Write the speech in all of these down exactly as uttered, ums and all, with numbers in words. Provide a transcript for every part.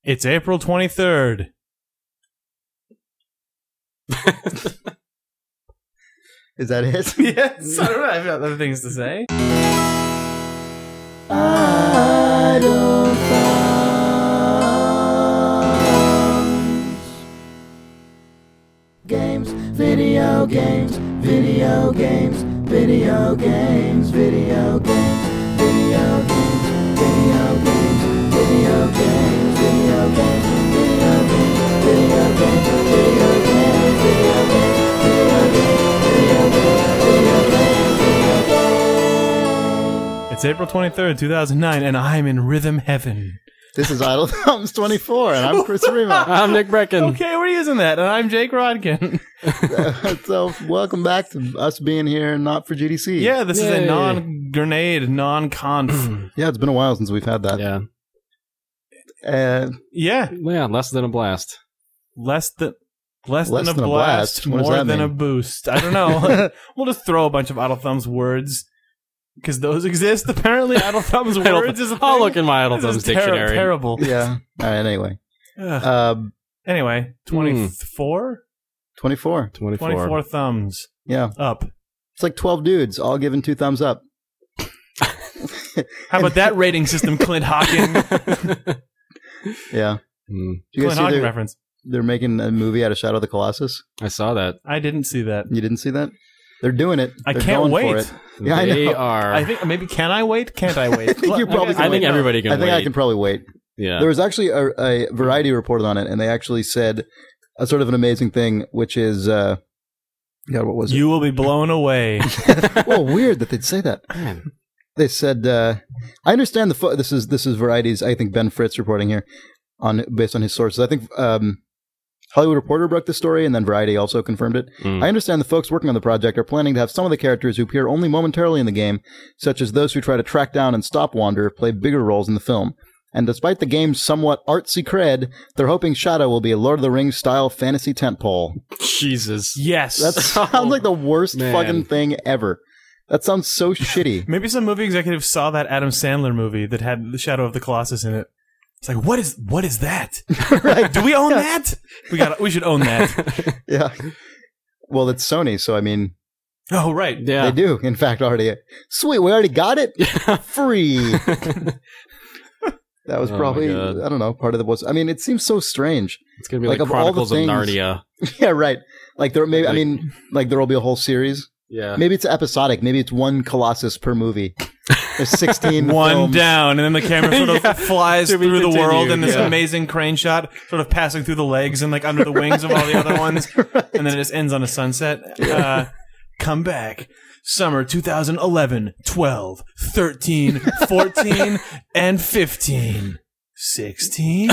It's April twenty-third. Is that it? Yes. I don't know. I've got other things to say. Idle Games, video games, video games, video games, video games, video games, video games, video games, video games, video games, video games, video games, video games, video games, video games, video games. It's April twenty-third, two thousand nine, and I'm in rhythm heaven. This is Idle Thumbs twenty-four, and I'm Chris Remo. I'm Nick Brecken. Okay, we're using that, and I'm Jake Rodkin. So, welcome back to us being here, not for G D C. Yeah, this Yay. is a non-grenade, non-conf. Yeah, it's been a while since we've had that. Yeah. Uh, Yeah, Yeah, less than a blast. less than less, Less than, than a a blast, blast? What does more that than a mean? boost. I don't know. We'll just throw a bunch of Idle Thumbs words because those exist. Apparently, Idle Thumbs Idle- words is a thing. I'll look in my Idle This Thumbs is ter- dictionary. Terrible. yeah. All right, anyway. Ugh. Um, Anyway, twenty-four? twenty-four. twenty-four. twenty-four thumbs Yeah. up. It's like twelve dudes, all giving two thumbs up. How about that rating system, Clint Hawking? Yeah. Hmm. Did you Clint guys see Hawking they're, reference. they're making a movie out of Shadow of the Colossus? I saw that. I didn't see that. You didn't see that? They're doing it. I They're can't going wait. For it. Yeah, I they know. are. I think maybe can I wait? Can't I wait? I think you probably I can think wait. everybody can I think wait. I can probably wait. Yeah. There was actually a, a Variety reported on it, and they actually said a sort of an amazing thing, which is, uh, God, what was it? You will be blown away. Well, weird that they'd say that. Man. They said, uh, I understand the, fo- this is, this is Variety's, I think Ben Fritz reporting here on, based on his sources. I think, um, Hollywood Reporter broke the story, and then Variety also confirmed it. Mm. I understand the folks working on the project are planning to have some of the characters who appear only momentarily in the game, such as those who try to track down and stop Wander, play bigger roles in the film. And despite the game's somewhat artsy cred, they're hoping Shadow will be a Lord of the Rings-style fantasy tentpole. Jesus. Yes. That sounds like the worst man. fucking thing ever. That sounds so shitty. Maybe some movie executive saw that Adam Sandler movie that had the Shadow of the Colossus in it. It's like, what is what is that? Right. Do we own that? We got. We should own that. Yeah. Well, it's Sony, so I mean, Oh, right. Yeah. they do, in fact, already. Sweet, we already got it? Free. That was Oh my probably, God. I don't know, part of the was. I mean, it seems so strange. It's going to be Like, like, of all the Chronicles of things- Narnia. Yeah, right. Like, there maybe, I Like- mean, like, there will be a whole series. Yeah. Maybe it's episodic. Maybe it's one Colossus per movie. There's sixteen One films. down, and then the camera sort of Yeah. flies To be through the world continued, in this yeah. amazing crane shot, sort of passing through the legs and like under the wings of all the other ones, Right. and then it just ends on a sunset. Uh, come back. Summer two thousand eleven, twelve, thirteen, fourteen, and fifteen. sixteen?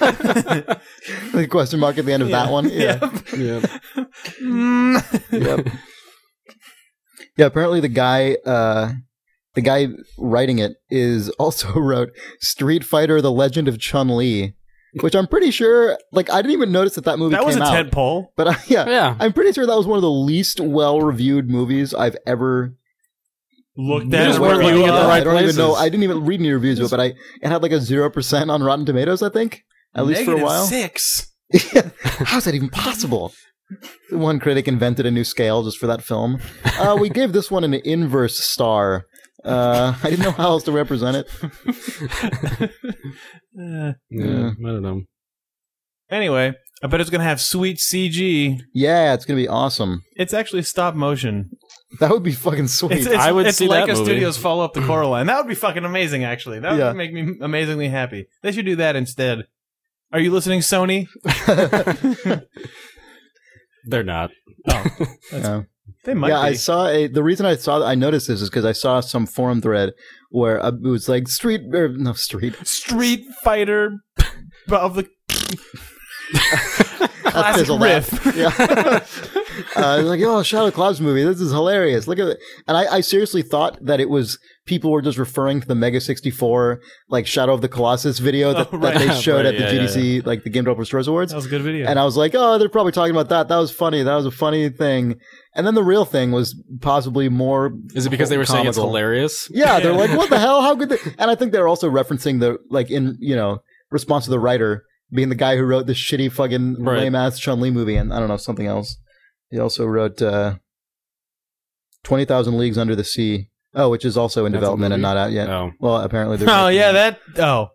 The question mark at the end of that one. Yeah. Yeah. Mm. Yep. Yeah, apparently the guy uh the guy writing it is also wrote Street Fighter: The Legend of Chun-Li, which I'm pretty sure, like, I didn't even notice that that movie That was came a out. Ted Pole. But I, yeah, Yeah. I'm pretty sure that was one of the least well-reviewed movies I've ever Looked You at just it. weren't Like, looking at uh, the right I don't even places. know. I didn't even read any reviews of it, but I it had like a zero percent on Rotten Tomatoes, I think, at least for a negative while. Six. Yeah. How is that even possible? One critic invented a new scale just for that film. Uh, we gave this one an inverse star. Uh, I didn't know how else to represent it. Uh, Yeah. I don't know. anyway, I bet it's going to have sweet C G. Yeah, it's gonna be awesome. It's actually stop motion. That would be fucking sweet. It's, it's, I would it's see Leica that movie. Studios follow up to Coraline. That would be fucking amazing, actually. That would Yeah. make me amazingly happy. They should do that instead. Are you listening, Sony? They're not. Yeah. They might Yeah, be. I saw a. The reason I saw I noticed this is because I saw some forum thread where uh, it was like street or no street Street Fighter of the classic fizzled riff. out. Yeah. uh, like, oh, Shadow Clouds movie. This is hilarious. Look at it. And I, I seriously thought that it was people were just referring to the Mega sixty-four, like Shadow of the Colossus video that, Oh, right. that they showed Right, at the yeah, G D C, like the Game Developers Choice Awards. That was a good video. And I was like, oh, they're probably talking about that. That was funny. That was a funny thing. And then the real thing was possibly more. Is it because they were saying it's comical. hilarious? Yeah, they're like, what the hell? How could they? And I think they're also referencing the, like, in, you know, response to the writer being the guy who wrote the shitty fucking Right. lame ass Chun-Li movie, and I don't know, something else. He also wrote uh, twenty thousand Leagues Under the Sea. Oh, which is also in That's a development and movie? not out yet. Oh. Well, apparently there's Oh yeah, that. Oh,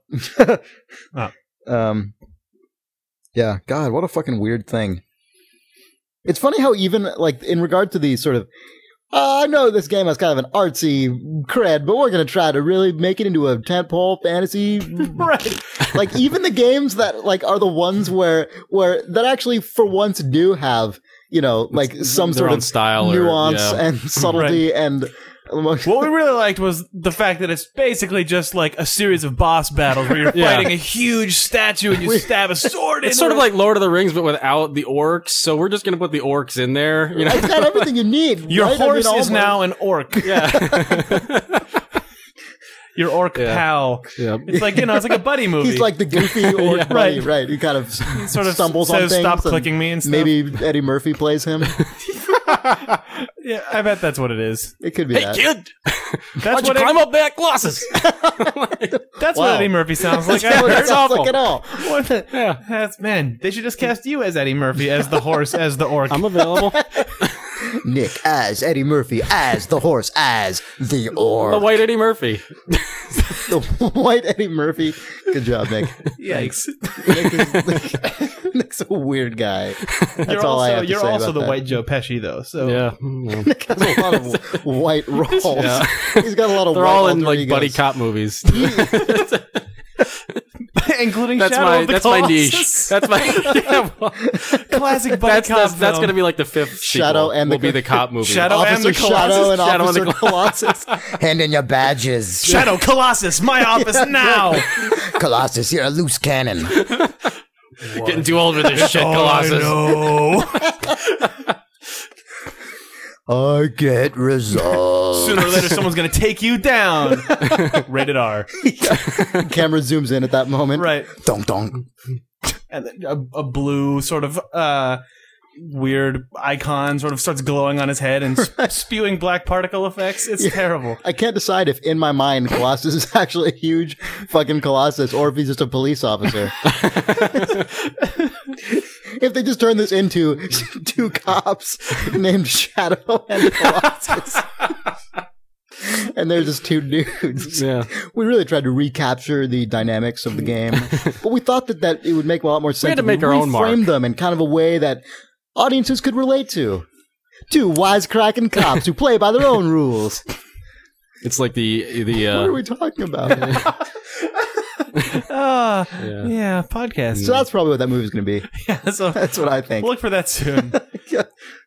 um, yeah, God, what a fucking weird thing. It's funny how even, like, in regard to the sort of, uh, I know this game has kind of an artsy cred, but we're going to try to really make it into a tentpole fantasy. right. Like, even the games that, like, are the ones where, where, that actually, for once, do have, you know, like, some their sort own of style or- nuance yeah. and subtlety and... What we really liked was the fact that it's basically just like a series of boss battles where you're Yeah. fighting a huge statue and you stab a sword. It's into sort of it. like Lord of the Rings, but without the orcs. So we're just gonna put the orcs in there. You know, It's got everything you need. your right? I mean, horse is almost- now an orc. yeah, Your orc Yeah. pal. yeah. It's like, you know, it's like a buddy movie. He's like the goofy orc Yeah. buddy, Right. right? He kind of sort of stumbles on says, things. "Stop and clicking me," and stuff. maybe Eddie Murphy plays him. Yeah, I bet that's what it is. It could be Hey that. kid, That's why'd you what climb it, up that Colossus? That's Wow. what Eddie Murphy sounds like. That's I what it heard. sounds awful. like at all. What the- Yeah. That's man. They should just cast you as Eddie Murphy, as the horse, as the orc. I'm available. Nick as Eddie Murphy as the horse as the orc. The white Eddie Murphy. The white Eddie Murphy. Good job, Nick. Yikes! Nick is, Nick's a weird guy. That's You're all I also have to you're say also about the that. white Joe Pesci though. So Yeah, mm, Nick has a lot of white roles. Yeah. He's got a lot of they're white all in alter like buddy egos. cop movies. including That's Shadow my of the that's my Colossus. niche. That's my yeah, well, Classic buddy that's cop that's, that's film. going to be like the fifth Shadow sequel. and will the- be the cop movie. Shadow and Officer the Shadow and Shadow and Officer the Colossus. Hand in your badges. Shadow Colossus, my office now. Colossus, you're a loose cannon. Getting too old for this shit, Colossus. No. I get results. Sooner or later, someone's gonna take you down. Rated R. Camera zooms in at that moment. Right. Dong dong. And then a, a blue sort of uh, weird icon sort of starts glowing on his head and sp- spewing black particle effects. It's terrible. I can't decide if in my mind Colossus is actually a huge fucking Colossus or if he's just a police officer. If they just turn this into two cops named Shadow and Colossus. And they're just two dudes. Yeah. We really tried to recapture the dynamics of the game, but we thought that, that it would make a lot more sense had to if make we our own mark. reframe them in kind of a way that audiences could relate to. Two wisecracking cops who play by their own rules. It's like the the What uh, are we talking about? Ah, Yeah. yeah. podcast. So that's probably what that movie's going to be. Yeah, so That's what I think. look for that soon. Yeah.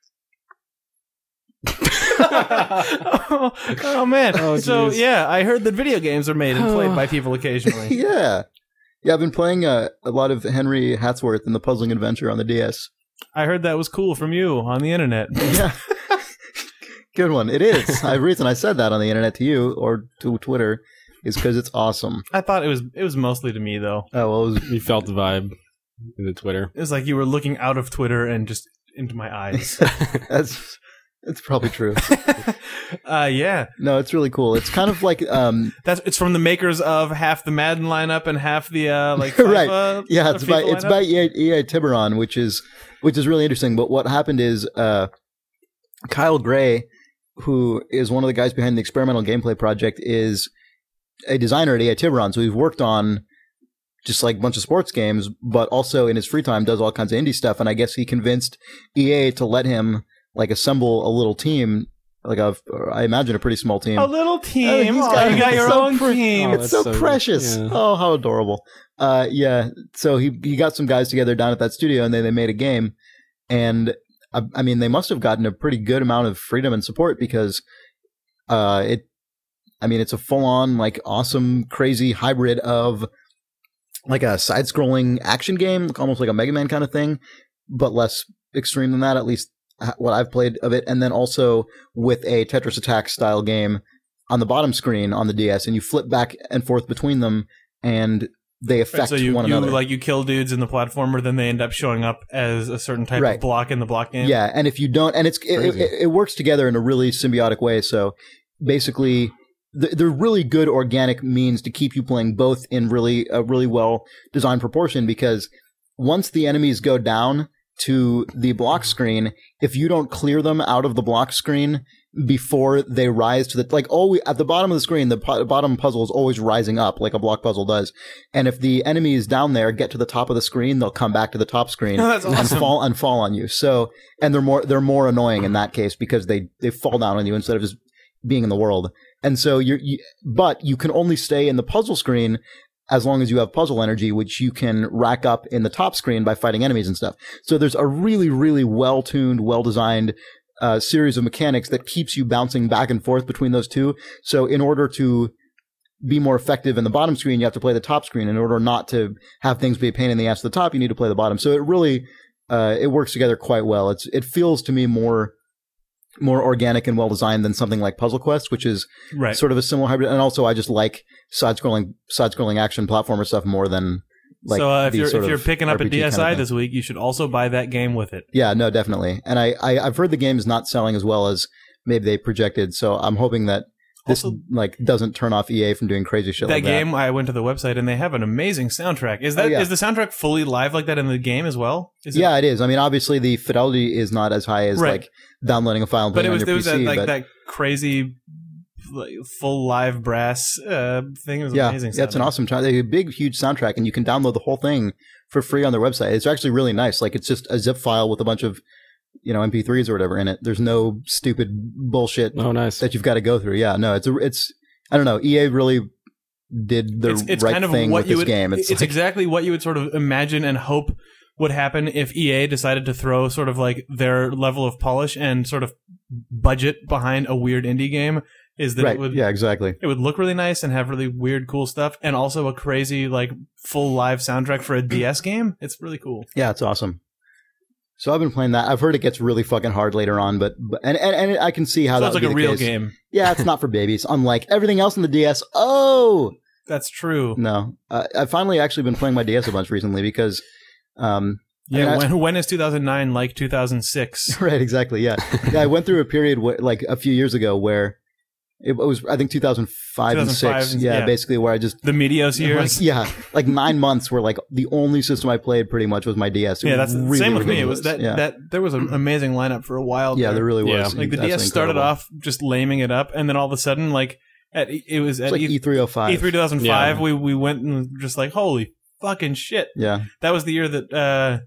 oh, oh, man. Oh, so geez. yeah, I heard that video games are made and played by people occasionally. Yeah. Yeah, I've been playing uh, a lot of Henry Hatsworth and the Puzzling Adventure on the D S. I heard that was cool from you on the internet. Yeah. Good one. It is. The reason I said that on the internet to you or to Twitter is because it's awesome. I thought it was it was mostly to me though. Oh, well, it was, you felt the vibe in the Twitter. It was like you were looking out of Twitter and just into my eyes. that's that's probably true. uh, yeah, No, it's really cool. It's kind of like um, that's it's from the makers of half the Madden lineup and half the uh, like right. FIFA, Yeah, it's FIFA by it's lineup. by E A, E A Tiburon, which is which is really interesting. But what happened is uh, Kyle Gray, who is one of the guys behind the experimental gameplay project, is a designer at E A Tiburon. So we've worked on just like a bunch of sports games, but also in his free time does all kinds of indie stuff. And I guess he convinced E A to let him like assemble a little team, like a I imagine a pretty small team. a little Oh, team. he's Oh, got- you got it's your so own pre- team. Oh, It's that's so, so- precious. yeah. Oh, how adorable. Uh, yeah. So he he got some guys together down at that studio, and then they made a game. And I, I mean, they must have gotten a pretty good amount of freedom and support because uh, it. I mean, it's a full on like awesome, crazy hybrid of like a side scrolling action game, almost like a Mega Man kind of thing, but less extreme than that. At least what I've played of it, and then also with a Tetris Attack style game on the bottom screen on the D S, and you flip back and forth between them, and they affect Right, so you, one you another. like you kill dudes in the platformer, then they end up showing up as a certain type Right. of block in the block game. Yeah, and if you don't, and it's it, Crazy. it, it works together in a really symbiotic way. So basically, th- they're really good organic means to keep you playing both in really a really well designed proportion because once the enemies go down to the block screen, if you don't clear them out of the block screen before they rise to the, like, always at the bottom of the screen, the po- bottom puzzle is always rising up like a block puzzle does. And if the enemies down there get to the top of the screen, they'll come back to the top screen Oh, that's and awesome. fall and fall on you. So, and they're more, they're more annoying in that case because they, they fall down on you instead of just being in the world. And so you're, you, but you can only stay in the puzzle screen as long as you have puzzle energy, which you can rack up in the top screen by fighting enemies and stuff. So there's a really, really well-tuned, well-designed uh, series of mechanics that keeps you bouncing back and forth between those two. So in order to be more effective in the bottom screen, you have to play the top screen. In order not to have things be a pain in the ass at the top, you need to play the bottom. So it really, uh, it works together quite well. It's, it feels to me more, more organic and well designed than something like Puzzle Quest, which is Right. sort of a similar hybrid. And also, I just like side scrolling, side scrolling action platformer stuff more than like. so uh, if these you're sort if you're of picking up R P a G kind of D S I thing. this week, you should also buy that game with it. Yeah, no, definitely. And I, I, I've heard the game's not selling as well as maybe they projected. So I'm hoping that this Also- like doesn't turn off E A from doing crazy shit That like game, I went to the website and they have an amazing soundtrack. Is that is Oh, yeah. the soundtrack fully live like that in the game as well? Is that. Yeah, it is. I mean, obviously the fidelity is not as high as Right. like downloading a file and but playing it was on there your was P C. that like but that crazy like, full live brass uh, thing. It was yeah, amazing. yeah, it's an sounding. awesome. Tra- they have a big, huge soundtrack, and you can download the whole thing for free on their website. It's actually really nice. Like it's just a zip file with a bunch of, you know, M P threes or whatever in it. There's no stupid bullshit Oh, nice. that you've got to go through. Yeah, no, it's a, it's. I don't know. E A really did the It's, it's right kind of thing what with you this would, game. It's, It's, like, exactly what you would sort of imagine and hope would happen if E A decided to throw sort of like their level of polish and sort of budget behind a weird indie game. Is that right. it would Yeah, exactly. it would look really nice and have really weird, cool stuff, and also a crazy like full live soundtrack for a D S game. It's really cool. Yeah, it's awesome. So I've been playing that. I've heard it gets really fucking hard later on, but, but and, and and I can see how So that it's would like be a the real case. game. Yeah, it's not for babies. Unlike everything else in the D S. Oh That's true. no, uh, I've finally actually been playing my D S a bunch recently because, um, I Yeah. mean, I- when when is two thousand nine like two thousand six? right, exactly. Yeah, yeah. I went through a period where, like a few years ago where it was, I think, two thousand five and two thousand five six. and- Yeah, yeah. basically where I just. The Meteos years. Like, yeah, like nine months where like the only system I played pretty much was my D S. It Yeah, was that's really same with me. It ridiculous. was that yeah. that there was an amazing lineup for a while. Yeah, there. there really Yeah. was. Like the That's D S started incredible. off just laming it up, and then all of a sudden, like at it was It's at like E E three oh five. E three two thousand five, Yeah. we we went and was just like holy fucking shit. Yeah, That was the year that uh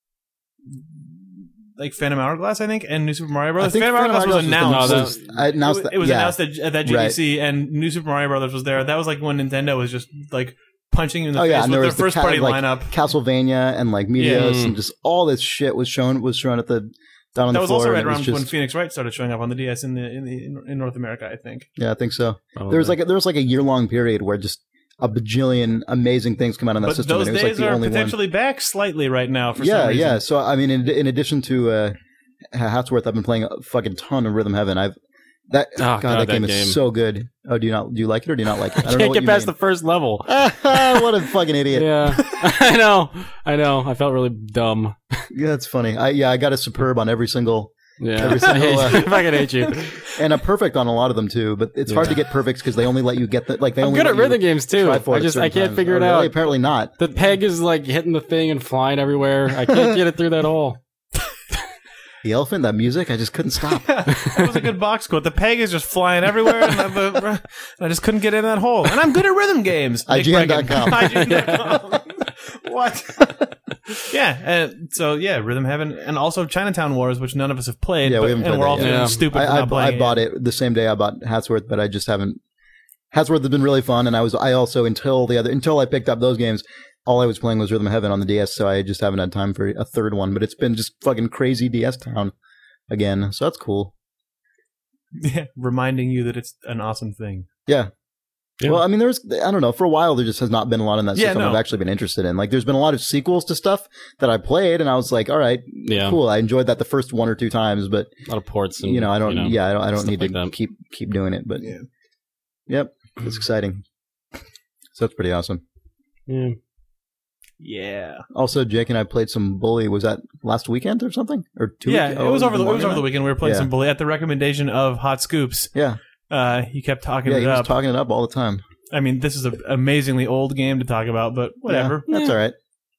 like Phantom Hourglass, I think, and New Super Mario I Brothers. think Phantom Phantom Hourglass was Hourglass announced. No, was, I announced it, that. it was yeah. announced at, at that G D C, and New Super Mario Brothers was there. That was like when Nintendo was just like punching you in the Oh face yeah, and with there their was the first ca- party like, lineup. Castlevania and like Meteos Yeah. and just all this shit was shown was shown at the down on That the was floor. also right and it was around just, when Phoenix Wright started showing up on the D S in the in the in North America, I think. yeah, I think so. Probably. There was like a, there was like a year long period where just a bajillion amazing things come out on that But system. those and it was like days the are only one. potentially back slightly right now for Yeah, some reason. yeah. So I mean, in, in addition to uh, Hatsworth, I've been playing a fucking ton of Rhythm Heaven. I've that Oh, God, God, that, that game, game. is so good. Oh, do you not do you like it or do you not like it? I I don't know can't what get you past mean. the first level. What a fucking idiot! Yeah, I know, I know. I felt really dumb. Yeah, that's funny. I yeah, I got a superb on every single Yeah, Every I single, hate uh, you. I fucking hate you. and a perfect on a lot of them too. But it's hard to get perfects because they only let you get the like they I'm only good let at you rhythm games too. try for I it just certain I can't times. figure Oh, it really? out. Apparently not. The peg is like hitting the thing and flying everywhere. I can't get it through that hole. The elephant, that music, I just couldn't stop. That was a good box quote. The peg is just flying everywhere, and I, the, I just couldn't get in that hole. And I'm good at rhythm games. I G N dot com. I G N dot com. What? Yeah. And so yeah, Rhythm Heaven, and also Chinatown Wars, which none of us have played. Yeah, but, we haven't and played we're that all yet. feeling Yeah. stupid for I, I, not playing I bought it the same day I bought Hatsworth, but I just haven't. Hatsworth has been really fun, and I was I also until the other until I picked up those games, all I was playing was Rhythm Heaven on the D S, so I just haven't had time for a third one. But it's been just fucking crazy D S town again, so that's cool. Yeah, reminding you that it's an awesome thing. Yeah. Yeah. Well, I mean, there's I don't know. For a while, there just has not been a lot in that Yeah, system no. I've actually been interested in. Like, there's been a lot of sequels to stuff that I played, and I was like, all right, Yeah, cool. I enjoyed that the first one or two times, but a lot of ports. And, you know, I don't. yeah, I don't. I don't stuff need like to that. keep keep doing it. But Yeah. yep, it's exciting. So that's pretty awesome. Yeah. Yeah. Also, Jake and I played some Bully. Was that last weekend or something? Or two? Yeah, week- it was oh, over the it longer was over than the that? weekend. We were playing Yeah. some bully at the recommendation of Hot Scoops. Yeah, Uh, he kept talking yeah. it He was up. talking it up all the time. I mean, this is an amazingly old game to talk about, but whatever. Yeah, that's all right.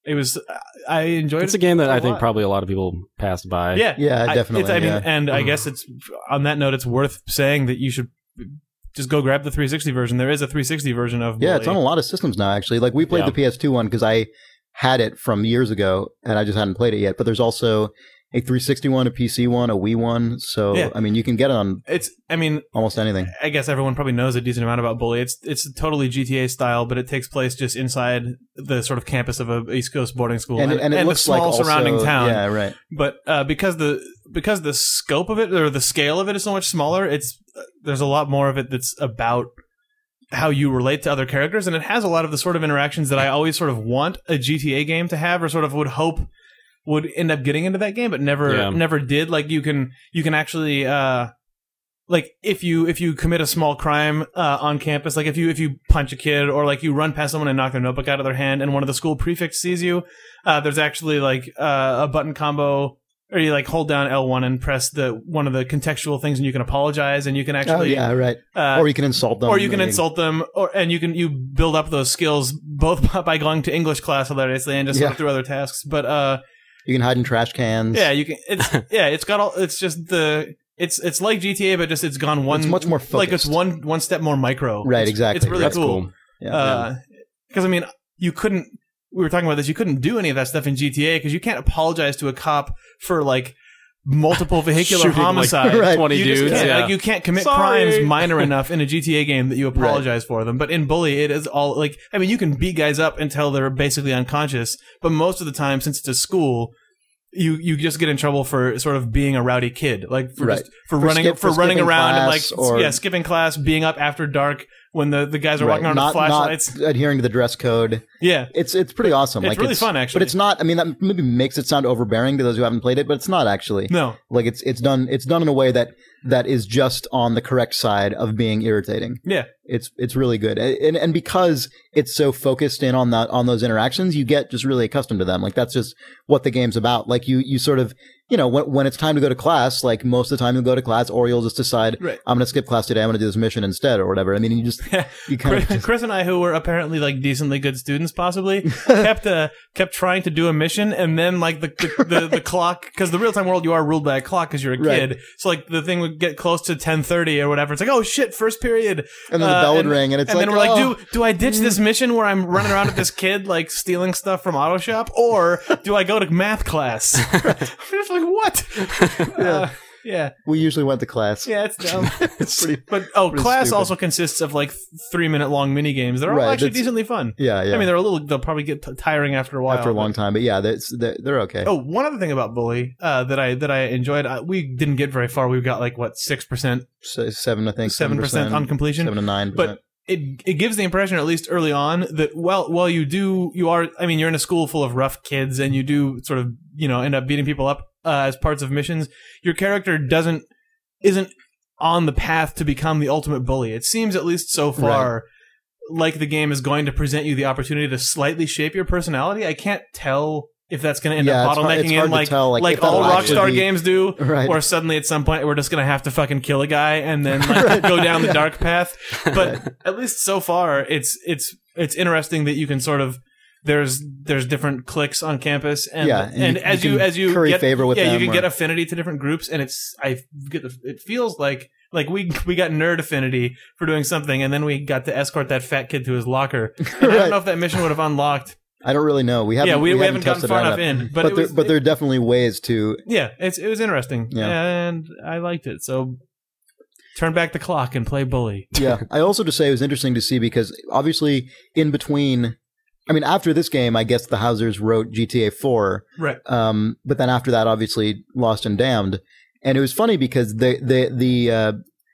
It was. I enjoyed it. It's a game that a I think lot. probably a lot of people passed by. Yeah, Yeah, I- definitely, It's, I mean, yeah. and I guess it's on that note, it's worth saying that you should just go grab the three sixty version. There is a three sixty version of. Yeah, Bully. it's on a lot of systems now, actually. Like, we played Yeah. the P S two one because I had it from years ago, and I just hadn't played it yet. But there's also a three sixty one, a P C one, a Wii one. So, Yeah. I mean, you can get it on It's. I mean, almost anything. I guess everyone probably knows a decent amount about Bully. It's it's totally G T A style, but it takes place just inside the sort of campus of a East Coast boarding school And, it- and it the looks small like also, surrounding town. Yeah, right. But uh, because the because the scope of it or the scale of it is so much smaller, it's uh, there's a lot more of it that's about how you relate to other characters, and it has a lot of the sort of interactions that I always sort of want a G T A game to have, or sort of would hope would end up getting into that game, but never Yeah. never did. Like you can you can actually uh, like if you if you commit a small crime uh, on campus, like if you if you punch a kid or like you run past someone and knock their notebook out of their hand, and one of the school prefects sees you, uh, there's actually like uh, a button combo. Or you like hold down L one and press the one of the contextual things, and you can apologize, and you can Oh, actually, yeah, right. uh, Or you can insult them. or you can and- insult them, or and you can you build up those skills both by going to English class hilariously and just Yeah. sort of through other tasks. But uh, You can hide in trash cans. yeah, you can. It's yeah, it's got all. It's just the. It's it's like G T A, but just it's gone one. It's much more like it's focused. one one step more micro. Right, It's- exactly. It's really That's cool. cool. Yeah. Because I mean, you couldn't. We were talking about this. You couldn't do any of that stuff in G T A because you can't apologize to a cop for like multiple vehicular Shooting, like, homicide. Right. twenty You just dudes. can't, Yeah. like you can't commit Sorry. crimes minor enough in a G T A game that you apologize for them. But in Bully, it is all like I mean, you can beat guys up until they're basically unconscious. But most of the time, since it's a school, you you just get in trouble for sort of being a rowdy kid, like for Right. just, for, For running skip- for, for running skipping around and like class or- yeah, skipping class, being up after dark when the, the guys are Right. walking around not, with flashlights. not adhering to the dress code. yeah, It's it's pretty awesome. It's like really it's fun, actually. But it's not. I mean, that maybe makes it sound overbearing to those who haven't played it, but it's not actually. no, Like it's it's done it's done in a way that that is just on the correct side of being irritating. yeah. It's it's really good, and and because it's so focused in on that on those interactions, you get just really accustomed to them. Like that's just what the game's about. Like you you sort of you know when when it's time to go to class, like most of the time you'll go to class, or you'll just decide Right. I'm going to skip class today. I'm going to do this mission instead, or whatever. I mean, you just you kind of Chris, Chris and I, who were apparently like decently good students, possibly kept uh, kept trying to do a mission, and then like the the, the, the clock, because the real time world you are ruled by a clock because you're a Right. kid. So like the thing would get close to ten thirty or whatever. It's like, oh shit, first period, and then the Uh, bell would and- ring, and it's and like then we're oh. like, do do I ditch this mission where I'm running around with this kid like stealing stuff from Auto Shop, or do I go to math class? I'm just like, what? Uh, yeah, we usually went to class. yeah, it's dumb. It's pretty. But oh, Pretty class stupid. also consists of like three minute long mini games. They're all Right, actually that's- decently fun. Yeah, yeah. I mean, they're a little. They'll probably get t- tiring after a while. after a long but- time, but yeah, that's they're, they're okay. Oh, one other thing about Bully uh, that I that I enjoyed. Uh, we didn't get very far. We got like what six percent, So seven, I think. seven percent on completion. Seven to nine. But it it gives the impression, at least early on, that well, well, you do you are. I mean, you're in a school full of rough kids, and you do sort of you know end up beating people up uh, as parts of missions. Your character doesn't isn't on the path to become the ultimate bully. It seems, at least so far, like the game is going to present you the opportunity to slightly shape your personality. I can't tell if that's going to end Yeah, up it's hard- bottlenecking it's hard in to like tell, like, like if that'll all actually Rockstar be- games do, Right. or suddenly at some point we're just going to have to fucking kill a guy and then like, go down the dark path. But at least so far, it's it's it's interesting that you can sort of. There's there's different cliques on campus, and Yeah, and and you- as you you, can as you curry get, favor with yeah, you them can or- get affinity to different groups, and it's I get the, it feels like like we we got nerd affinity for doing something, and then we got to escort that fat kid to his locker. And I Right. don't know if that mission would have unlocked. I don't really know. We haven't. Yeah, we, we haven't gotten tested far it enough out. in, but, But, it there, was, but there are definitely ways to. yeah, it's it was interesting, Yeah. and I liked it. So turn back the clock and play Bully. Yeah, I also to say it was interesting to see because obviously in between. I mean, after this game, I guess the Hausers wrote G T A four. Right. Um, but then after that, obviously, Lost and Damned. And it was funny because the the the uh,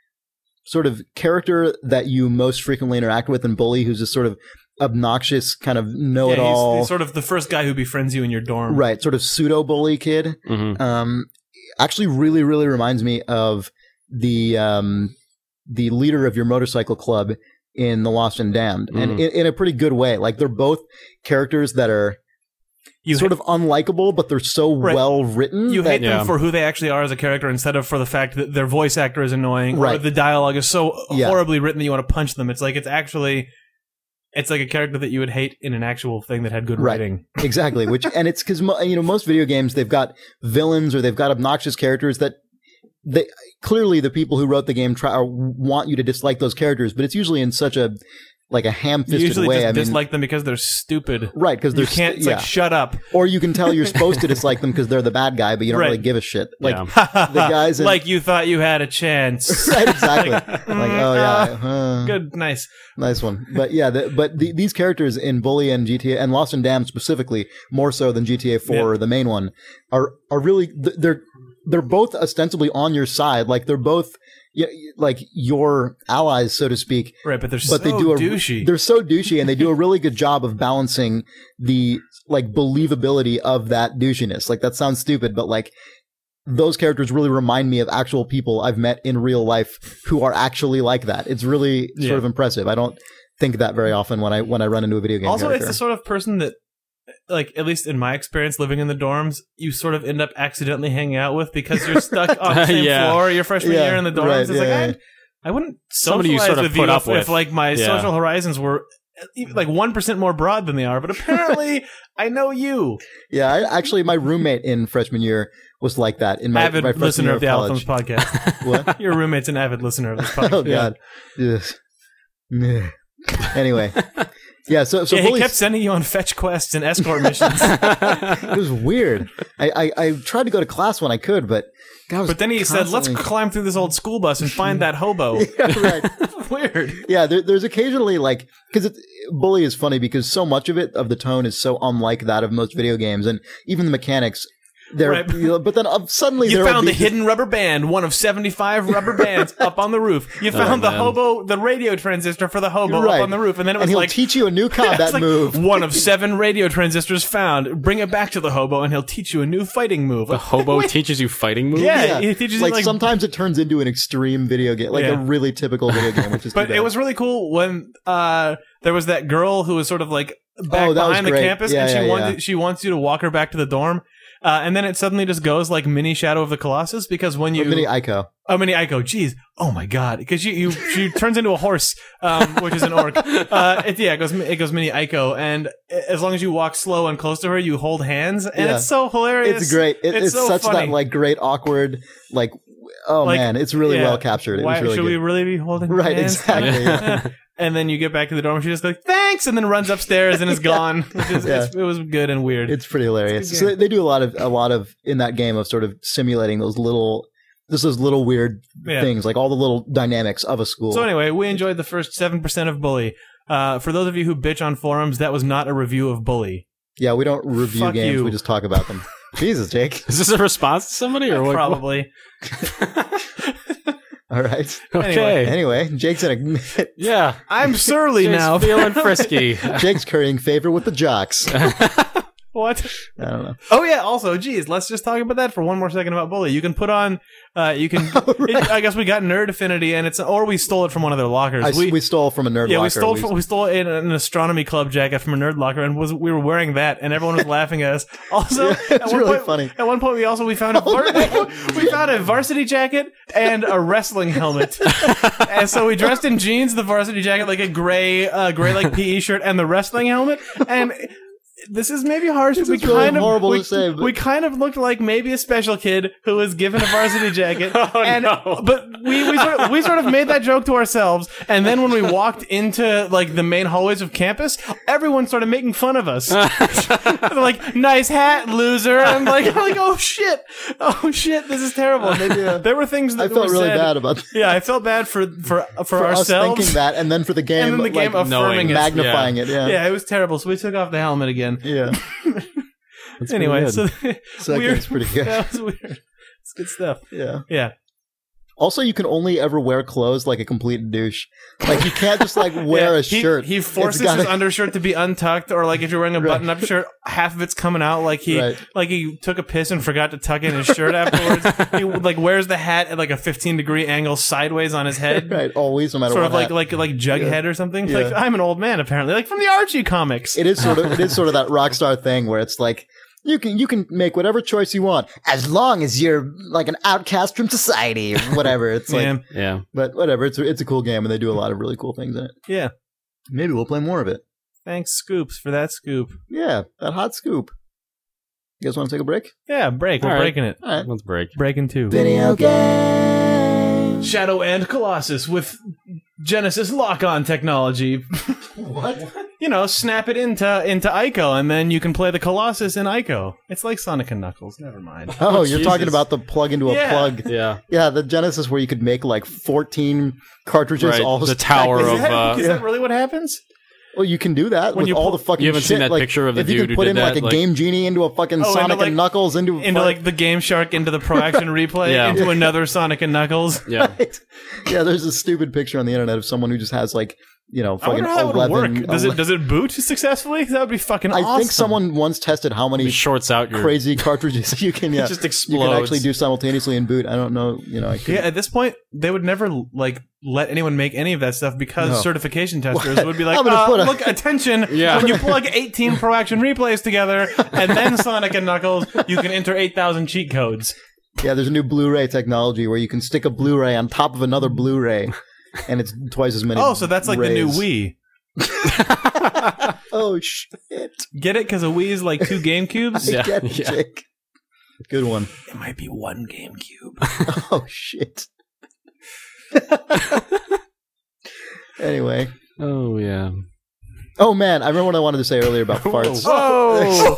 sort of character that you most frequently interact with in Bully, who's this sort of obnoxious kind of Yeah, know-it-all, he's, he's sort of the first guy who befriends you in your dorm. right? Sort of pseudo bully kid. Mm-hmm. Um, actually, really, really reminds me of the um, the leader of your motorcycle club in The Lost and Damned, and Mm. in, in a pretty good way. Like they're both characters that are You sort of unlikable, but they're so Right. well written. You that, hate Yeah. them for who they actually are as a character instead of for the fact that their voice actor is annoying or Right. the dialogue is so Yeah. horribly written that you want to punch them. It's like it's actually it's like a character that you would hate in an actual thing that had good Right. writing. Exactly. Which and it's because mo- you know most video games they've got villains or they've got obnoxious characters that they clearly the people who wrote the game try or want you to dislike those characters, but it's usually in such a like a You ham-fisted usually way. just I mean, dislike them because they're stupid. right? Because You they're can't. It's yeah. like shut up. Or you can tell you're supposed to dislike them because they're the bad guy, but you don't Right. really give a shit. Like Yeah. the guys in, like you thought you had a chance. right, exactly. like, oh yeah, uh, Good, nice. nice one. But yeah, the, but the, these characters in Bully and G T A and Lost and Damned specifically, more so than G T A four Yeah. or the main one, are are really th- they're they're both ostensibly on your side. Like they're both y- like your allies, so to speak. Right, but they're But so they do a douchey. they're so douchey, and they do a really good job of balancing the like believability of that douchiness. Like that sounds stupid, but like those characters really remind me of actual people I've met in real life who are actually like that. It's really sort Yeah. of impressive. I don't think that very often when I when I run into a video game Also, character. it's the sort of person that, like, at least in my experience living in the dorms, you sort of end up accidentally hanging out with because you're stuck on the same Yeah. floor your freshman Yeah, year in the dorms. right, it's yeah, like, yeah. I, I wouldn't Somebody you socialize sort of with put you up if, with. if, like, my Yeah. social horizons were even, like one percent more broad than they are. But apparently, I know you. Yeah, I, actually, my roommate in freshman year was like that. In my, avid my freshman listener year of the college. Alpha Films podcast. What? Your roommate's an avid listener of this podcast. Oh God. Ugh. Meh. Anyway, yeah. So so yeah, he Bully's- kept sending you on fetch quests and escort missions. it was weird. I, I I tried to go to class when I could, but God was But then he said, "Let's constantly- climb through this old school bus and find that hobo." Yeah, right. Weird. Yeah, there, there's occasionally like because Bully is funny because so much of it of the tone is so unlike that of most video games, and even the mechanics. There, Right. you know, but then uh, suddenly You there will found be the hidden rubber band, one of seventy-five rubber bands up on the roof. You found the man. hobo, the radio transistor for the hobo Right. up on the roof, and then it was and he'll like teach you a new it's combat like, move. one of seven radio transistors found. Bring it back to the hobo, and he'll teach you a new fighting move. The hobo Wait, teaches you fighting moves? Yeah, he teaches you, like, like- sometimes it turns into an extreme video game, like Yeah. a really typical video game, which is. But too it bad. was really cool when uh, there was that girl who was sort of like back Oh, that was behind the great. campus, Yeah, and she yeah, wanted yeah. she wants you to walk her back to the dorm. Uh, and then it suddenly just goes like mini Shadow of the Colossus because when you Or Mini Ico. Oh, Mini Ico. Jeez. Oh my God. Because you, you, she turns into a horse, um, which is an orc. Uh, it, yeah, it goes, it goes Mini Ico. And as long as you walk slow and close to her, you hold hands. And Yeah. it's so hilarious. It's great. It, It's it's so such funny. that like great awkward like. Oh Like, man, it's really yeah. well captured. It Why, was really should good. we really be holding Right, hands? exactly, yeah. And then you get back to the dorm and she just goes, thanks, and then runs upstairs and is gone. Which is, Yeah. it's, it was good and weird. It's pretty hilarious. It's a So good they do a lot of a lot of in that game of sort of simulating those little, just those little weird Yeah. things, like all the little dynamics of a school. So anyway, we enjoyed the first seven percent of Bully. Uh, for those of you who bitch on forums, that was not a review of Bully. yeah, we don't review Fuck games; you. we just talk about them. Jesus, Jake. Is this a response to somebody or what? Probably. All right. Okay. Anyway, Jake's in a Yeah. I'm surly Just now. feeling frisky. Jake's currying favor with the jocks. I What? don't know. Oh yeah. Also, geez, let's just talk about that for one more second about Bully. You can put on, uh, you can. Oh, right. it- I guess we got Nerd Affinity, and it's or we stole it from one of their lockers. I, we, we stole from a nerd yeah, locker. we stole We- from, we stole an, an astronomy club jacket from a nerd locker, and was we were wearing that, and everyone was laughing at us. Also, Yeah, at it's one really point, funny. At one point, we also we found a Oh, var- man. we found a varsity jacket and a wrestling helmet, and so we dressed in jeans, the varsity jacket, like a gray, uh, gray like P E shirt, and the wrestling helmet, and. This is maybe harsh. This we is really kind of horrible we, to say, but- we kind of looked like maybe a special kid who was given a varsity jacket. Oh, and, no. But we we sort, of, we sort of made that joke to ourselves, and then when we walked into like the main hallways of campus, everyone started making fun of us. They're like, "Nice hat, loser!" I'm like, I'm like, "Oh shit, oh shit, this is terrible." And they, Yeah. There were things that I felt were really said- bad about that. Yeah, I felt bad for for for, For us ourselves. thinking that, and then for the game, and then the game like, affirming it. magnifying it. Yeah. Yeah, it was terrible. So we took off the helmet again. Yeah. That's pretty Anyway, good. so So that weird. game's pretty good. That was weird. It's good stuff. yeah. Yeah. Also, you can only ever wear clothes like a complete douche. Like you can't just like wear Yeah, a he- shirt. He, It's forces gotta- his undershirt to be untucked, or like if you're wearing a Right. button-up shirt, half of it's coming out. Like he, Right. like he took a piss and forgot to tuck in his shirt afterwards. He like wears the hat at like a fifteen degree angle sideways on his head, right, always, no matter sort what. of like hat. like like Jughead or something. Yeah. Like I'm an old man apparently, like from the Archie comics. it is sort of it is sort of that rock star thing where it's like you can you can make whatever choice you want as long as you're like an outcast from society or whatever. It's like, yeah, Yeah. but whatever. It's a, it's a cool game and they do a lot of really cool things in it. yeah. Maybe we'll play more of it. Thanks, Scoops, for that scoop. Yeah, that hot scoop. You guys want to take a break? Yeah, break. We're All right. breaking it. All right. Let's break. Breaking two. Video games. Shadow and Colossus with Genesis lock-on technology. What? You know, snap it into into Ico, and then you can play the Colossus in Ico. It's like Sonic and Knuckles. Never mind. Oh, Oh, you're Jesus. talking about the plug into a Yeah. plug. Yeah. Yeah, the Genesis where you could make like fourteen cartridges Right, all the stacked tower in- Is, of, that, uh, is that really what happens? Well, you can do that When with you all pull- the fucking You haven't shit. seen that like, picture of the if you dude could who put did in that, like a like- Game Genie into a fucking Oh, into, Sonic like- and Knuckles into, Into fuck- like the Game Shark, into the Pro Action Replay, Yeah. into another Sonic and Knuckles. Yeah. yeah, there's a stupid picture on the internet of someone who just has like, you know, I fucking wonder how it would eleven. work. Does ele- it does it boot successfully? That would be fucking I awesome. think someone once tested how many It shorts out your. crazy cartridges you can. Yeah, It just you explodes. can actually do simultaneously in boot. I don't know. You know, I could, Yeah, at this point, they would never like let anyone make any of that stuff because No. certification testers What? would be like, I'm gonna uh, put a- "Look, attention! Yeah. When you plug eighteen Pro Action Replays together and then Sonic and Knuckles, you can enter eight thousand cheat codes." yeah. There's a new Blu-ray technology where you can stick a Blu-ray on top of another Blu-ray, and it's twice as many. Oh, so that's like the new rays. Wii. Oh shit! Get it? Because a Wii is like two GameCubes. I Yeah, get it, yeah. Jake. Good one. It might be one GameCube. Oh shit. Anyway. Oh, yeah. Oh man, I remember what I wanted to say earlier about farts. Oh!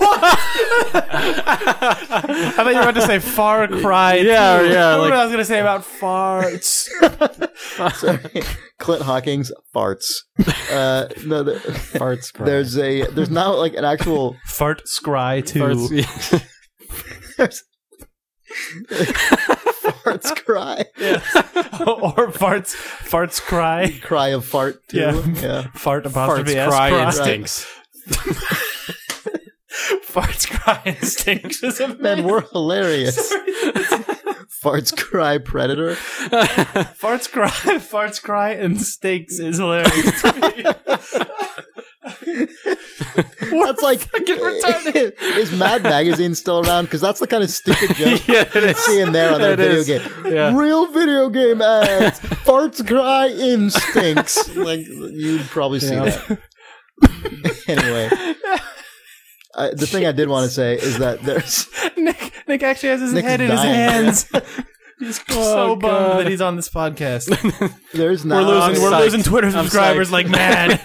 I thought you were about to say Far Cry. Yeah, two. yeah, What like- I was going to say about farts. Sorry. Clint Hawking's farts. Uh, no, the, Farts cry. there's a there's now like an actual Fart Scry two. Farts, yeah. there's, farts cry or farts farts cry. cry of fart too. Yeah. Yeah. Fart Farts apostrophe S cry and cry. stinks. Farts cry and stinks is amazing. Man, we're hilarious. Farts cry predator. Farts cry, farts cry and stinks is hilarious to me. That's like retarded. is Mad Magazine still around? Because that's the kind of stupid joke Yeah, it you is. see in there on their It video is. game. Yeah. Real video game ads. Farts cry instincts. Like you'd probably see Yeah. that. Anyway, I, the thing I did want to say is that there's Nick, Nick actually has his Nick's head in dying. his hands. He's so Oh, bummed God. that he's on this podcast. there's now We're losing, we're psyched. losing Twitter I'm subscribers psyched. like mad.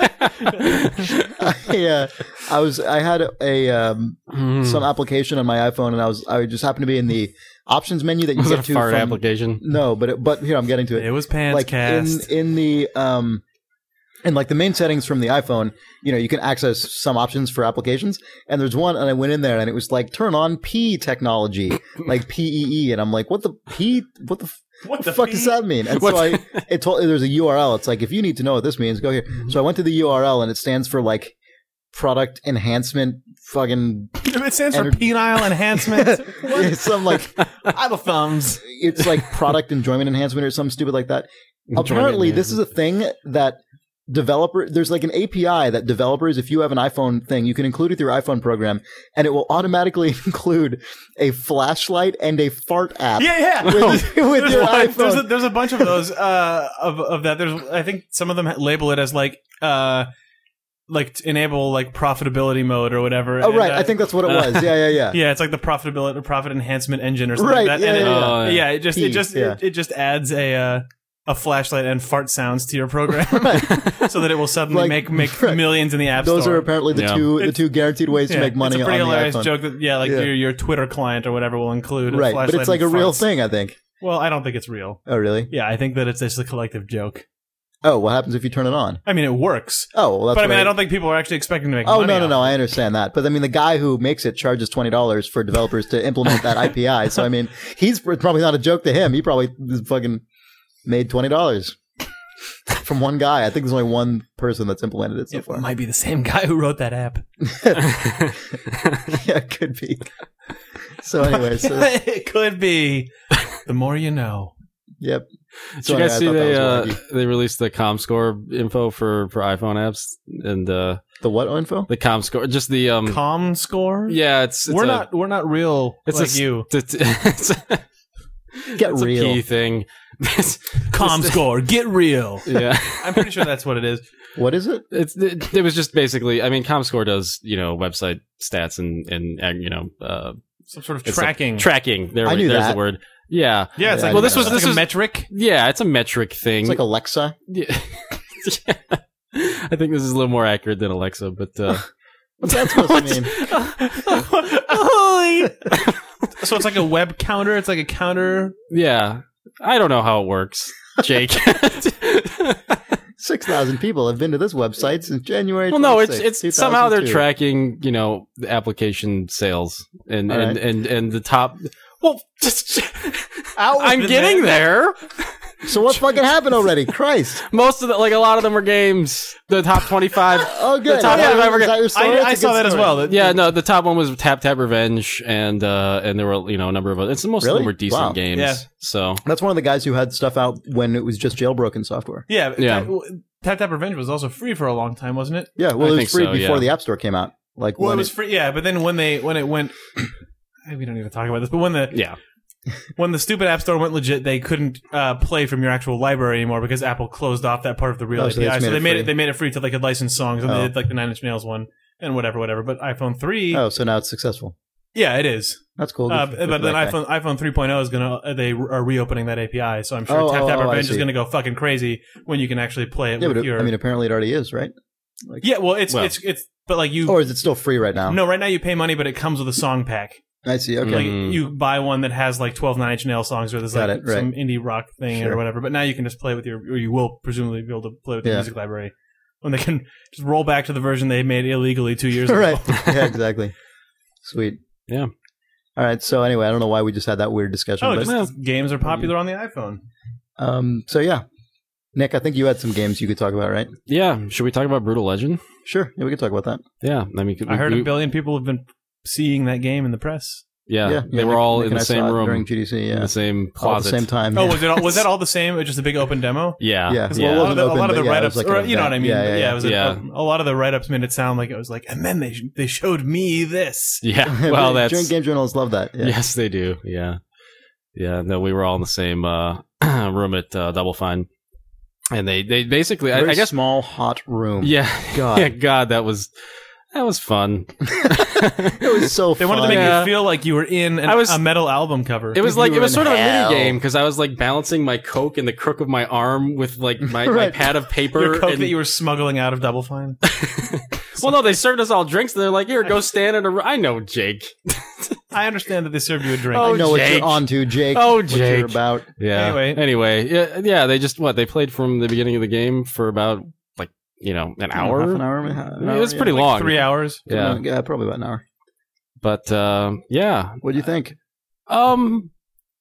yeah, I was I had a um, Mm. some application on my iPhone, and I was I just happened to be in the options menu that you Was get it a to fart from, application? No, but it, but here I'm getting to it. It was Pants like Cast. in in the um in like the main settings from the iPhone, you know, you can access some options for applications, and there's one, and I went in there, and it was like turn on P technology, like P E E, and I'm like, what the P? What the f- What the fuck does that mean? And so I, it told there's a U R L. It's like if you need to know what this means, go here. So I went to the U R L, and it stands for like product enhancement, fucking It stands for Ener- penile enhancement. it's some like I have thumbs. it's like product enjoyment enhancement or something stupid like that. Apparently, this is a thing that developer there's like an A P I that developers, if you have an iPhone thing, you can include with your iPhone program, and it will automatically include a flashlight and a fart app. Yeah, yeah. With, with There's, your one- there's, a, iPhone. there's a bunch of those uh, of of that. There's I think some of them label it as like uh, like to enable like profitability mode or whatever. Oh And, right, uh, I think that's what it was. Yeah, yeah, yeah. yeah, it's like the profitability profit enhancement engine or something Right, like that. yeah, and it, yeah, yeah. uh, Oh, yeah. yeah, it just it P, just yeah. it, it just adds a uh, a flashlight and fart sounds to your program, so that it will suddenly Like, make make right. millions in the app Those store. are apparently the Yeah. two the It's- two guaranteed ways to Yeah, make money it's a pretty on the hilarious iPhone. joke that yeah, like Yeah. your your Twitter client or whatever will include a Right, but flashlight it's like a and real farts. thing, I think. Well, I don't think it's real. Oh really? Yeah, I think that it's just a collective joke. Oh, what happens if you turn it on? I mean, it works, Oh, well, that's but I mean, what I don't think people are actually expecting to make Oh money. no no off no! it. I understand that, but I mean, the guy who makes it charges twenty dollars for developers to implement that I P I. So I mean, he's it's probably not a joke to him. He probably fucking made twenty dollars from one guy. I think there's only one person that's implemented it so It far. might be the same guy who wrote that app. Yeah, it could be. So anyway, so it could be. The more you know. yep. Did So you guys see anyway, I thought they that was uh, wacky. they released the ComScore info for, for iPhone apps and uh, The what info? the ComScore just the um Com score. yeah it's, it's we're a, not we're not real it's like a, you. It's, it's, Get It's real. a key thing. This- ComScore, get real. yeah. I'm pretty sure that's what it is. What is it? It's it, it was just basically. I mean, ComScore does you know website stats and and, and you know uh, Some sort of it's a- tracking. tracking. There, I we- knew there's that. the word. Yeah, yeah, it's Yeah, like I well, know this was it's this like a was metric. yeah, it's a metric thing. It's like Alexa. Yeah. I think this is a little more accurate than Alexa, but uh, What's that supposed to mean? So it's like a web counter. It's like a counter. yeah, I don't know how it works, Jake. Six thousand people have been to this website since January. Well, no, it's twenty-sixth, it's somehow they're two thousand two. tracking, you know, the application sales and All and, right. and and the top. Well, just, Out I'm with getting it. there. So what fucking happened already? Christ! Most of the, like a lot of them were games. The top twenty-five. Oh, good. The top Yeah, twenty-five were is good. that your story? I, That's I a saw good that as story. well. That- Yeah, no, the top one was Tap Tap Revenge, and uh, and there were you know a number of others. It's most of Really? them were decent Wow. games. Yeah. So That's one of the guys who had stuff out when it was just jailbroken software. Yeah, Yeah. Tap, Tap Tap Revenge was also free for a long time, wasn't it? Yeah, well, I it was think free so, before yeah. the App Store came out. Like Well, when it was free. Yeah, but then when they when it went, we don't need to talk about this. But when the yeah, when the stupid App Store went legit, they couldn't uh, play from your actual library anymore because Apple closed off that part of the real Oh, so A P they I. just So made they it made free. it they made it free to like could license songs, and Oh. they did like the Nine Inch Nails one and whatever, whatever. But iPhone three, Oh, so now it's successful. yeah, it is. That's cool. Uh, Good for- good but for then that guy. iPhone iPhone three point oh is gonna uh, they are reopening that A P I, so I'm sure Oh, Tap oh, Tap oh, I Revenge is see. gonna go fucking crazy when you can actually play it Yeah, with but it, your. I mean, apparently it already is, right? Like, yeah, well, it's Well. it's it's but like you. or is it still free right now? no, right now you pay money, but it comes with a song pack. I see. Okay. Like Mm. you buy one that has like twelve Nine Inch Nail songs, or there's Got like it, right. some indie rock thing Sure. or whatever. But now you can just play with your, or you will presumably be able to play with your Yeah. music library when they can just roll back to the version they made illegally two years ago. right. Yeah, exactly. Sweet. Yeah. All right. So anyway, I don't know why we just had that weird discussion, Oh, but just games are popular on the iPhone. um, so yeah, Nick, I think you had some games you could talk about, right? yeah. Should we talk about Brutal Legend? Sure. Yeah, we could talk about that. Yeah, I mean, I heard we, a billion people have been seeing that game in the press. Yeah, yeah, they yeah, were Nick- all Nick in and the I same saw it room, during G D C. in Yeah, the same all at closet. the same time. Oh, yeah. was it all, was that all the same? Just a big open demo? Yeah, Yeah. 'Cause Well, a it lot of wasn't the, a open, lot of but the yeah, it write-ups, was like or, an you know what I event. mean? Yeah, yeah, yeah, yeah. it was a, Yeah. a, lot of the write-ups made it sound like it was like, and then they they showed me this. yeah. Well, that's During game journalists love that. Yeah. yes, they do. Yeah, yeah. No, we were all in the same uh, room at uh, Double Fine, and they they basically, I, Very I guess, small, hot room. yeah, God. yeah. God, that was that was fun. It was so They fun. wanted to make Yeah. you feel like you were in an, I was- a metal album cover. It was You like were it was in sort of a hell. mini game because I was like balancing my Coke in the crook of my arm with like my, my Right. pad of paper. your coke and- that you were smuggling out of Double Fine. well, no, they served us all drinks. And they're like, "Here, go stand in a." r-" I know, Jake. I understand that they served you a drink. Oh, I know what Jake. you're on to, Jake. Oh, What Jake. you're about. Yeah. Anyway. Anyway, yeah, yeah. They just what they played from the beginning of the game for about like you know an hour. Half an hour. An I mean, hour, it was yeah. pretty Like long. three hours. Yeah, Yeah, probably about an hour. but uh, yeah. What do you think? Um,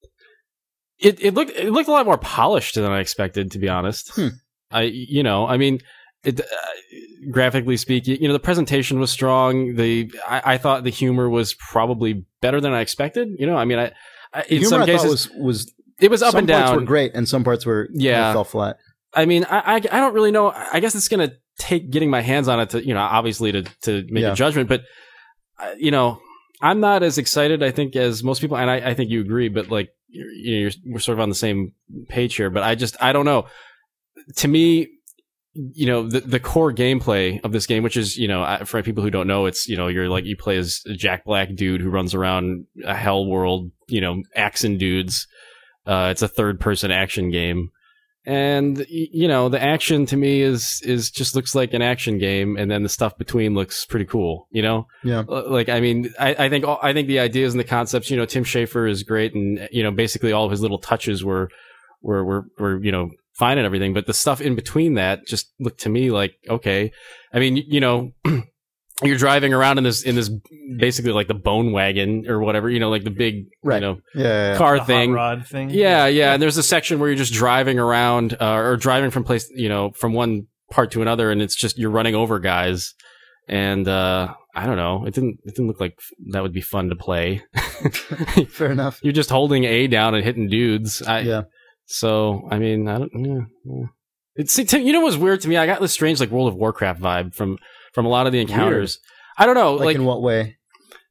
it it looked it looked a lot more polished than I expected, to be honest. Hmm. I you know I mean. It, uh, graphically speaking, you know, the presentation was strong. The I, I thought the humor was probably better than I expected. You know, I mean, I, I in Humor some I cases thought was was it was up some and parts down. were great and some parts were Yeah. fell flat. I mean, I, I I don't really know. I guess it's gonna take getting my hands on it to you know obviously to to make Yeah. a judgment. But uh, you know, I'm not as excited I think as most people, and I, I think you agree. But like you're, you're we're sort of on the same page here. But I just I don't know. To me, you know, the the core gameplay of this game, which is, you know, I- for people who don't know, it's, you know, you're like, you play as a Jack Black dude who runs around a hell world, you know, axing dudes. Uh, it's a third person action game. And, y- you know, the action to me is, is just looks like an action game. And then the stuff between looks pretty cool, you know? Yeah. Uh, Like, I mean, I, I think, all- I think the ideas and the concepts, you know, Tim Schafer is great. And, you know, basically all of his little touches were, were, were, were, you know, fine and everything, but the stuff in between that just looked to me like, okay. I mean, you know, you're driving around in this, in this basically like the bone wagon or whatever, you know, like the big, Right. you know, Yeah, yeah, yeah. car The hot thing. rod thing. Yeah, yeah. And there's a section where you're just driving around, uh, or driving from place, you know, from one part to another, and it's just you're running over guys. And uh, I don't know, it didn't, it didn't look like that would be fun to play. Fair enough. You're just holding A down and hitting dudes. I, Yeah. So I mean, I don't. Yeah, yeah. It's see, Tim, you know what's weird to me? I got this strange like World of Warcraft vibe from from a lot of the encounters. I don't know, Like, like, in what way?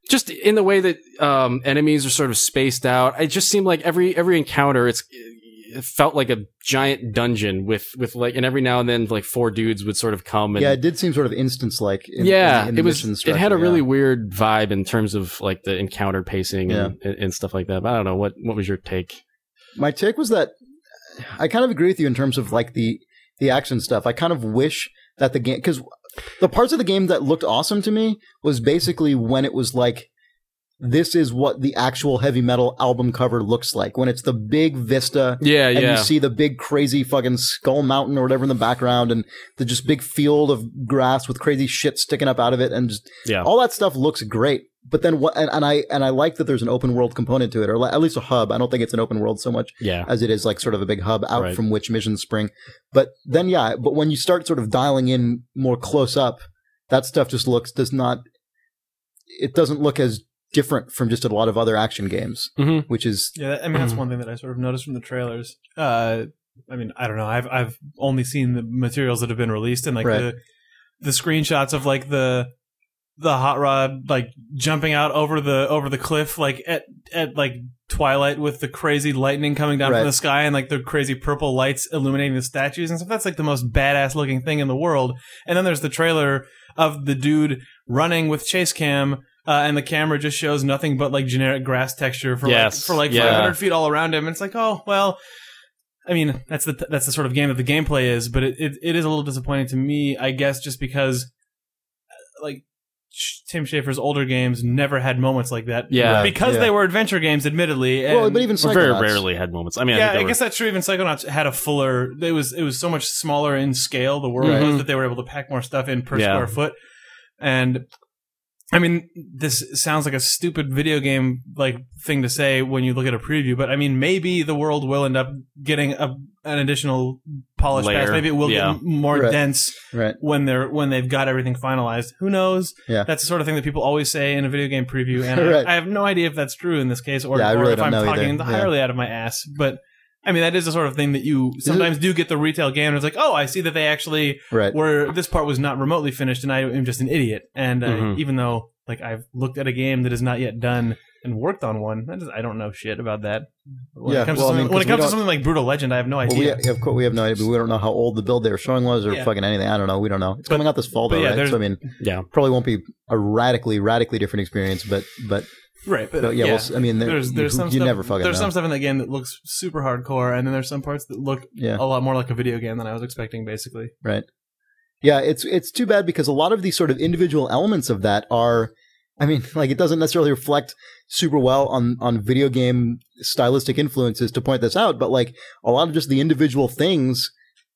just in the way that um, enemies are sort of spaced out. It just seemed like every every encounter, it's it felt like a giant dungeon with with like, and every now and then like four dudes would sort of come. And, yeah, it did seem sort of instance like. Yeah, in, in the it was. mission It structure, had a really yeah. weird vibe in terms of like the encounter pacing and, and, and stuff like that. But I don't know what what was your take? My take was that I kind of agree with you in terms of like the the action stuff. I kind of wish that the game, because the parts of the game that looked awesome to me was basically when it was like, this is what the actual heavy metal album cover looks like. When it's the big vista. Yeah, and yeah. you see the big crazy fucking Skull Mountain or whatever in the background, and the just big field of grass with crazy shit sticking up out of it, and just Yeah. all that stuff looks great. But then what? And, and I and I like that there's an open world component to it, or at least a hub. I don't think it's an open world so much Yeah. as it is like sort of a big hub out Right. from which missions spring. But then, yeah, but when you start sort of dialing in more close up, that stuff just looks, does not, it doesn't look as different from just a lot of other action games, Mm-hmm. which is, Yeah, I mean that's one thing that I sort of noticed from the trailers. Uh, I mean, I don't know. I've I've only seen the materials that have been released, and like Right. the the screenshots of like the the hot rod like jumping out over the over the cliff, like at at like twilight with the crazy lightning coming down Right. from the sky and like the crazy purple lights illuminating the statues and stuff. That's like the most badass looking thing in the world. And then there's the trailer of the dude running with chase cam. Uh, and the camera just shows nothing but like generic grass texture for Yes. like for like Yeah. five hundred feet all around him. And it's like, oh well, I mean that's the that's the sort of game that the gameplay is, but it, it, it is a little disappointing to me, I guess, just because like Tim Schafer's older games never had moments like that. Yeah. because Yeah. they were adventure games, admittedly. And well, but even Or very Psychonauts. rarely had moments. I mean, I yeah, think they I were- guess that's true. Even Psychonauts had a fuller. It was it was so much smaller in scale. The world Mhm. was that they were able to pack more stuff in per Yeah. square foot. And I mean, this sounds like a stupid video game like thing to say when you look at a preview, but I mean, maybe the world will end up getting a, an additional polish Layer. patch. Maybe it will Yeah. get more Right. dense Right. when they're when they've got everything finalized. Who knows? Yeah. That's the sort of thing that people always say in a video game preview, and Right. I, I have no idea if that's true in this case, or, Yeah, I or really if don't I'm know talking either. entirely out of my ass. But I mean, that is the sort of thing that you sometimes do get the retail game, and it's like, oh, I see that they actually Right. where this part was not remotely finished, and I am just an idiot. And uh, Mhm. even though like I've looked at a game that is not yet done and worked on one, I, just, I don't know shit about that. When Yeah, it comes, well, I to, mean, something, when it 'cause we comes to don't- something like Brutal Legend, I have no Well, we, idea. yeah, of course, we have no idea, but we don't know how old the build they were showing was, or Yeah. fucking anything. I don't know. We don't know. It's But- coming out this fall, but though, yeah, right? there's- So I mean, yeah. probably won't be a radically, radically different experience, but but, Right, but, but yeah, yeah. We'll, s- I mean, there, there's there's you, some you stuff, never fucking there's know. some stuff in that game that looks super hardcore, and then there's some parts that look Yeah. a lot more like a video game than I was expecting. Basically, Right. Yeah, it's it's too bad because a lot of these sort of individual elements of that are, I mean, like it doesn't necessarily reflect super well on on video game stylistic influences to point this out, but like a lot of just the individual things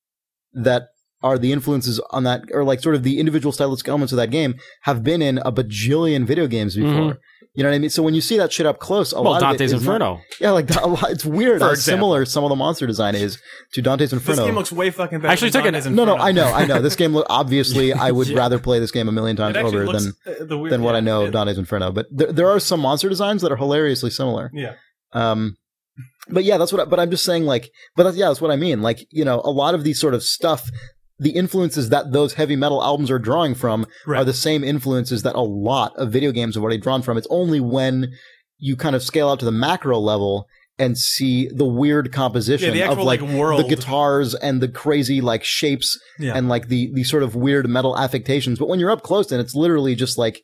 that are the influences on that, or like sort of the individual stylistic elements of that game have been in a bajillion video games before. Mhm. You know what I mean? So when you see that shit up close, a Well, lot Dante's of it is not- Inferno. yeah, like a lot, it's weird For how example. similar some of the monster design is to Dante's Inferno. this game looks way fucking better. Actually, than took an- Dante's No, no, Inferno. I know, I know. This game, look, obviously, I would Yeah. rather play this game a million It times actually over looks than uh, the weird, than what yeah, I know it- of Dante's Inferno. But there, there are some monster designs that are hilariously similar. Yeah, Um, but yeah, that's what. I, but I'm just saying, like, but that's, yeah, that's what I mean. Like, you know, a lot of these sort of stuff, the influences that those heavy metal albums are drawing from Right. are the same influences that a lot of video games have already drawn from. It's only when you kind of scale out to the macro level and see the weird composition Yeah, the actual, of like, like, world. the guitars and the crazy like shapes yeah. and like the the sort of weird metal affectations. But when you're up close, then it's literally just like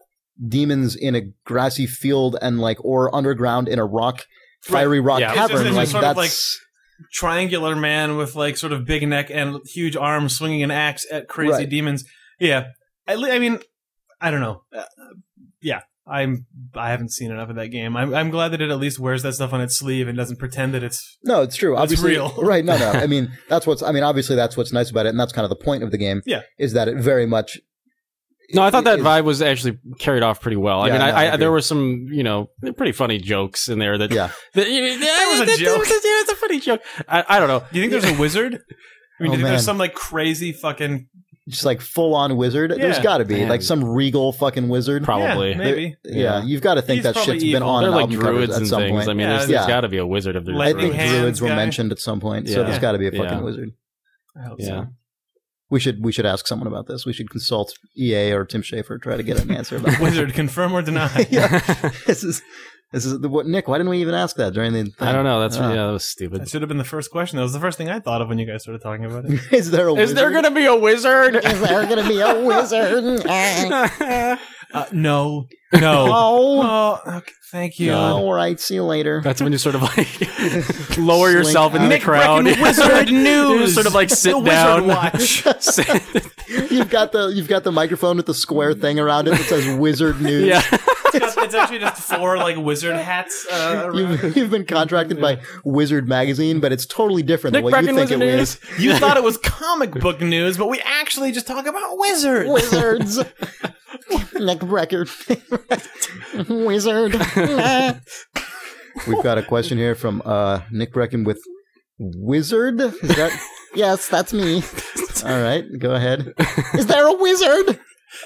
demons in a grassy field and like or underground in a rock fiery rock Yeah. It's just- cavern. it's like just sort of that's triangular man with like sort of big neck and huge arms swinging an axe at crazy Right. demons. Yeah, I, li- I mean, I don't know. Uh, yeah, I'm. I haven't seen enough of that game. I'm. I'm glad that it at least wears that stuff on its sleeve and doesn't pretend that it's. no, it's true. It's Obviously, real. right? No, no. I mean, that's what's. I mean, obviously, that's what's nice about it, and that's kind of the point of the game. Yeah. is that it very much. No, I thought that is- vibe was actually carried off pretty well. I Yeah, mean, no, I, I I, agree. there were some, you know, pretty funny jokes in there that. Yeah. that, you know, That was a that- joke. that- yeah, it's a funny joke. I, I don't know. Do you think there's a wizard? I mean, Oh, do you think man. there's some like crazy fucking? Just like full on wizard. There's Yeah. got to be Man. like some regal fucking wizard. Probably. Yeah, maybe. Yeah, you've got to think He's that probably shit's been evil. on They're like album covers druids at and some things. point. I mean, Yeah, there's, yeah. there's got to be a wizard if there's. I Lightning think hands druids were guy. mentioned at some point, so Yeah. there's got to be a fucking Yeah. wizard. I hope Yeah. so. We should we should ask someone about this. We should consult E A or Tim Schafer, try to get an answer about this. Wizard, confirm or deny? Yeah. This is this is the, what Nick. Why didn't we even ask that during the? Thing? I don't know. That's Ah. yeah, that was stupid. That should have been the first question. That was the first thing I thought of when you guys started talking about it. Is there a Is there wizard? gonna be a wizard? Is there gonna be a wizard? Uh, no, no. Oh, Oh, okay, thank you. all right. See you later. That's when you sort of like lower yourself into the Nick crowd. Brecken Wizard You News. just sort of like sit The down. Wizard Watch. Sit- You've got the you've got the microphone with the square thing around it that says Wizard News. yeah. it's, it's actually just four like wizard hats. Uh, around. You've, you've been contracted by Wizard Magazine, but it's totally different Nick than what you Brecken think it Wizard is. You thought it was comic book news, but we actually just talk about wizards. Wizards. Nick Brecker. Wizard. We've got a question here from uh, Nick Brecken with Wizard. Is that? Yes, that's me. All right, go ahead. Is there a wizard?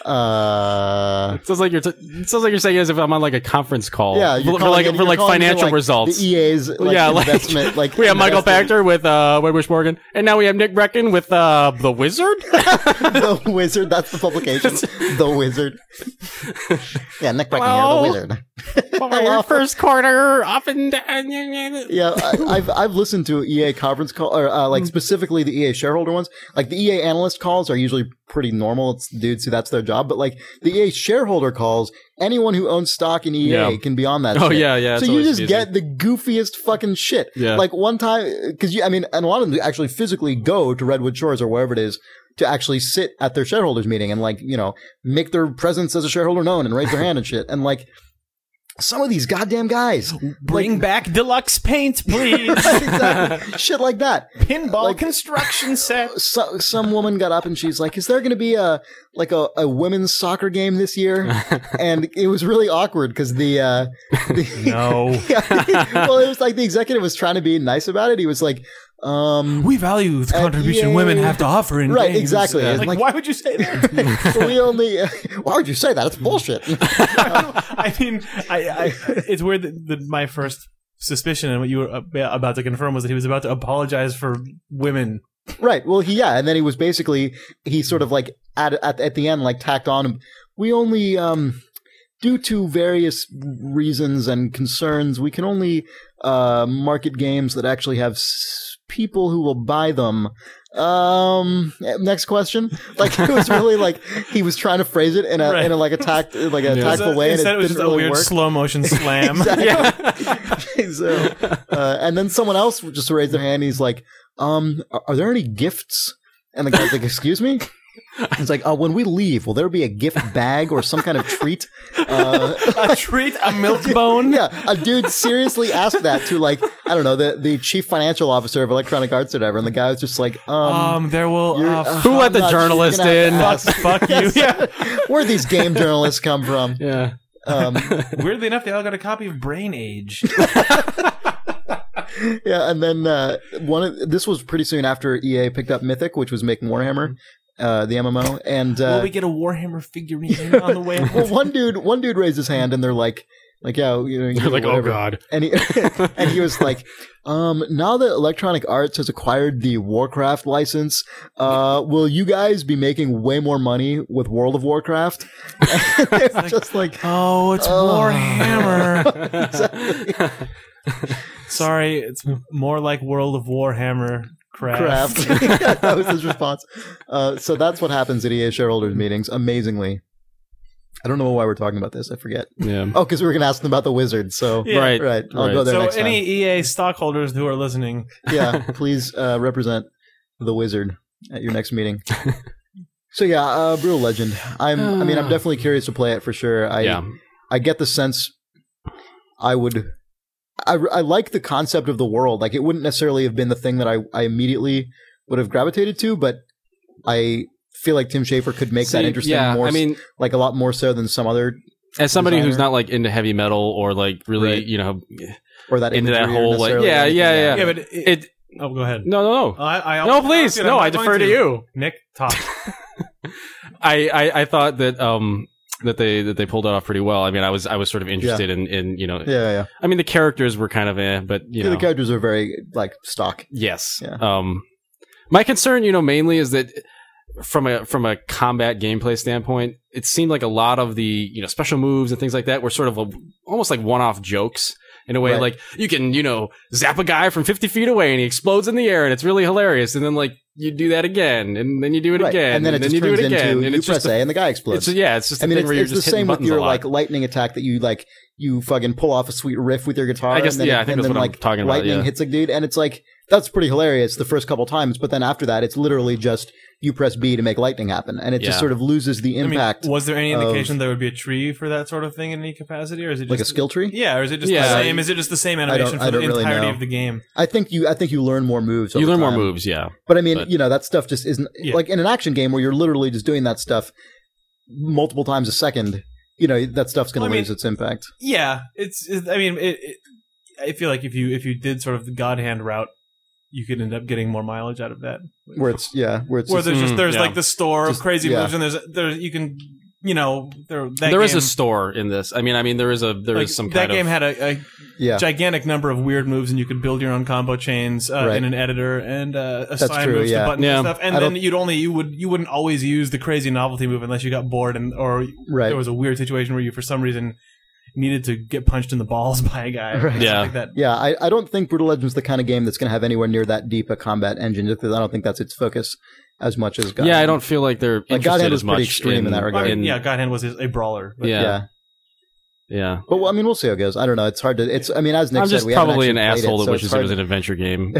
Uh, Sounds like you're. T- it sounds like you're saying as if I'm on like a conference call. yeah, you're for, for calling like in- for you're like calling in financial like results. The E A's like, yeah, like, investment. Like we have Michael investing. Pachter with uh, Wedbush Morgan, and now we have Nick Brecken with uh, the Wizard. The Wizard. That's the publication. The Wizard. Yeah, Nick Brecken Hello? here, the Wizard. Hello. First quarter, up and down. Yeah, I, I've I've listened to E A conference call, or uh, like specifically the E A shareholder ones. Like the E A analyst calls are usually pretty normal. It's dudes who that's their job. But like the E A shareholder calls, anyone who owns stock in E A Yeah. can be on that. Oh, shit. yeah, yeah, So it's you always just confusing. get the goofiest fucking shit. Yeah. Like one time, because you, I mean, and a lot of them actually physically go to Redwood Shores or wherever it is to actually sit at their shareholders meeting and like you know make their presence as a shareholder known and raise their hand and shit. And like some of these goddamn guys, Bring back deluxe paint, please. exactly, shit like that. Pinball Like- construction set. So, some woman got up and she's like, "Is there going to be a like a, a women's soccer game this year?" And it was really awkward because the, uh, the No. yeah, well, it was like the executive was trying to be nice about it. He was like, um, We value the contribution E A women have to offer in Right, games. exactly. It's Like, like- why would you say that? "We only." Why would you say that? It's bullshit. I mean, I, I, it's weird that, that my first suspicion and what you were ab- about to confirm was that he was about to apologize for women. Right. Well, he yeah, and then he was basically he sort of like at at at the end like tacked on. We only um. Due to various reasons and concerns, we can only uh, market games that actually have s- people who will buy them. Um, next question. Like it was really like he was trying to phrase it in a Right. in a like a tact like a Yeah. tactful So way, and instead, it it was didn't just a really weird work. slow motion slam. Exactly. so, uh, and then someone else just raised their hand. He's like, "Um, are, are there any gifts?" And the guy's like, "Excuse me." It's like, "Oh, when we leave, will there be a gift bag or some kind of treat?" Uh, A treat, a milk bone. yeah, a dude seriously asked that to like I don't know the the chief financial officer of Electronic Arts or whatever, and the guy was just like, "Um, Um, there will. you're- Uh, uh, Who let I'm the not- journalist you're gonna in? have to fuck, fuck you. Yeah. ask, where'd these game journalists come from?" Yeah. Um, Weirdly enough, they all got a copy of Brain Age. yeah, and then uh, one of this was pretty soon after E A picked up Mythic, which was making Warhammer, uh, the M M O, and uh, Will we get a Warhammer figurine on the way? well, one dude, one dude raised his hand, and they're like, like, yeah, you know, They're like, oh whatever. god. And he, and he was like, um, now that Electronic Arts has acquired the Warcraft license, uh, will you guys be making way more money with World of Warcraft? And they were just like, Oh, it's Oh. Warhammer. exactly. Sorry, it's more like World of Warhammer craft. Craft. That was his response. Uh, so that's what happens at E A shareholders meetings, amazingly. I don't know why we're talking about this. I forget. Yeah. Oh, because we were going to ask them about the wizard. So, Yeah. Right. right. I'll Right. go there So, next any time. E A stockholders who are listening, Yeah, please uh, represent the wizard at your next meeting. So yeah, uh, Brutal Legend. I'm. I mean, I'm definitely curious to play it for sure. I. Yeah. I get the sense. I would. I, I like the concept of the world. Like it wouldn't necessarily have been the thing that I, I immediately would have gravitated to, but I feel like Tim Schafer could make that See, interesting. Yeah. more, I mean, like a lot more so than some other, as somebody who's designer. not like into heavy metal or like really, Right. you know, or that into that imagery or whole like, necessarily yeah, anything. yeah, yeah. yeah, but it, It. oh, go ahead. No, no, no. I, I, No, please. I'm No, not I going defer to you. Nick. Talk. I, I, I thought that um that they that they pulled it off pretty well. I mean, I was I was sort of interested in, in you know. Yeah, yeah. I mean, the characters were kind of eh, but you Yeah, know, the characters are very like stock. yes. Yeah. Um, my concern, you know, mainly is that from a from a combat gameplay standpoint, it seemed like a lot of the you know special moves and things like that were sort of a, almost like one-off jokes in a way. Right. Like you can you know zap a guy from fifty feet away and he explodes in the air and it's really hilarious. And then like you do that again and then you do it Right. again and then it and then just you do turns it again into and you it's press just A a, and the guy explodes. it's yeah, it's just I a mean, thing it's, where you're it's the just hitting same with buttons your a lot. like lightning attack that you like you fucking pull off a sweet riff with your guitar. I guess- and then, yeah, I think and that's then what I'm like talking about, lightning yeah. hits a dude, and it's like that's pretty hilarious the first couple times, but then after that, it's literally just you press B to make lightning happen, and it Yeah. just sort of loses the I mean, impact. was there any of- indication there would be a tree for that sort of thing in any capacity, or is it just like a skill tree? Yeah, or is it just Yeah. the same? Is it just the same don't- animation I for the don't really entirety know. of the game? I think you I think you learn more moves. You over learn more time. moves, yeah. But I mean, But- you know, that stuff just isn't Yeah. like in an action game where you're literally just doing that stuff multiple times a second. You know, that stuff's going to Well, I mean- lose its impact. Yeah, it's. it, I mean, it, it, I feel like if you if you did sort of the God Hand route, you could end up getting more mileage out of that. Where it's yeah, where it's Where just, there's just Mm, there's yeah. like the store Just- of crazy yeah. moves, and there's there you can you know there that There is game, a store in this. I mean, I mean, there is a there is like, some that kind game of had a, a yeah. gigantic number of weird moves, and you could build your own combo chains uh, Right. in an editor and uh, assign true, moves yeah. to buttons Yeah. and stuff. And I then don't- you'd only you would you wouldn't always use the crazy novelty move unless you got bored and or Right. there was a weird situation where you for some reason needed to get punched in the balls by a guy. or Right. something Yeah. like that. Yeah, I, I don't think Brutal Legend's the kind of game that's going to have anywhere near that deep a combat engine, just because I don't think that's its focus as much as God yeah. I Hand. don't feel like they're Like, interested God Hand as was pretty much extreme in that regard. I mean, in- yeah, God Hand was a brawler. But yeah, Yeah. yeah. But well, I mean, we'll see how it goes. I don't know. It's hard to. It's. I mean, as Nick I'm said, just we haven't probably an actually played asshole it, that so wishes it's it was hard- an adventure game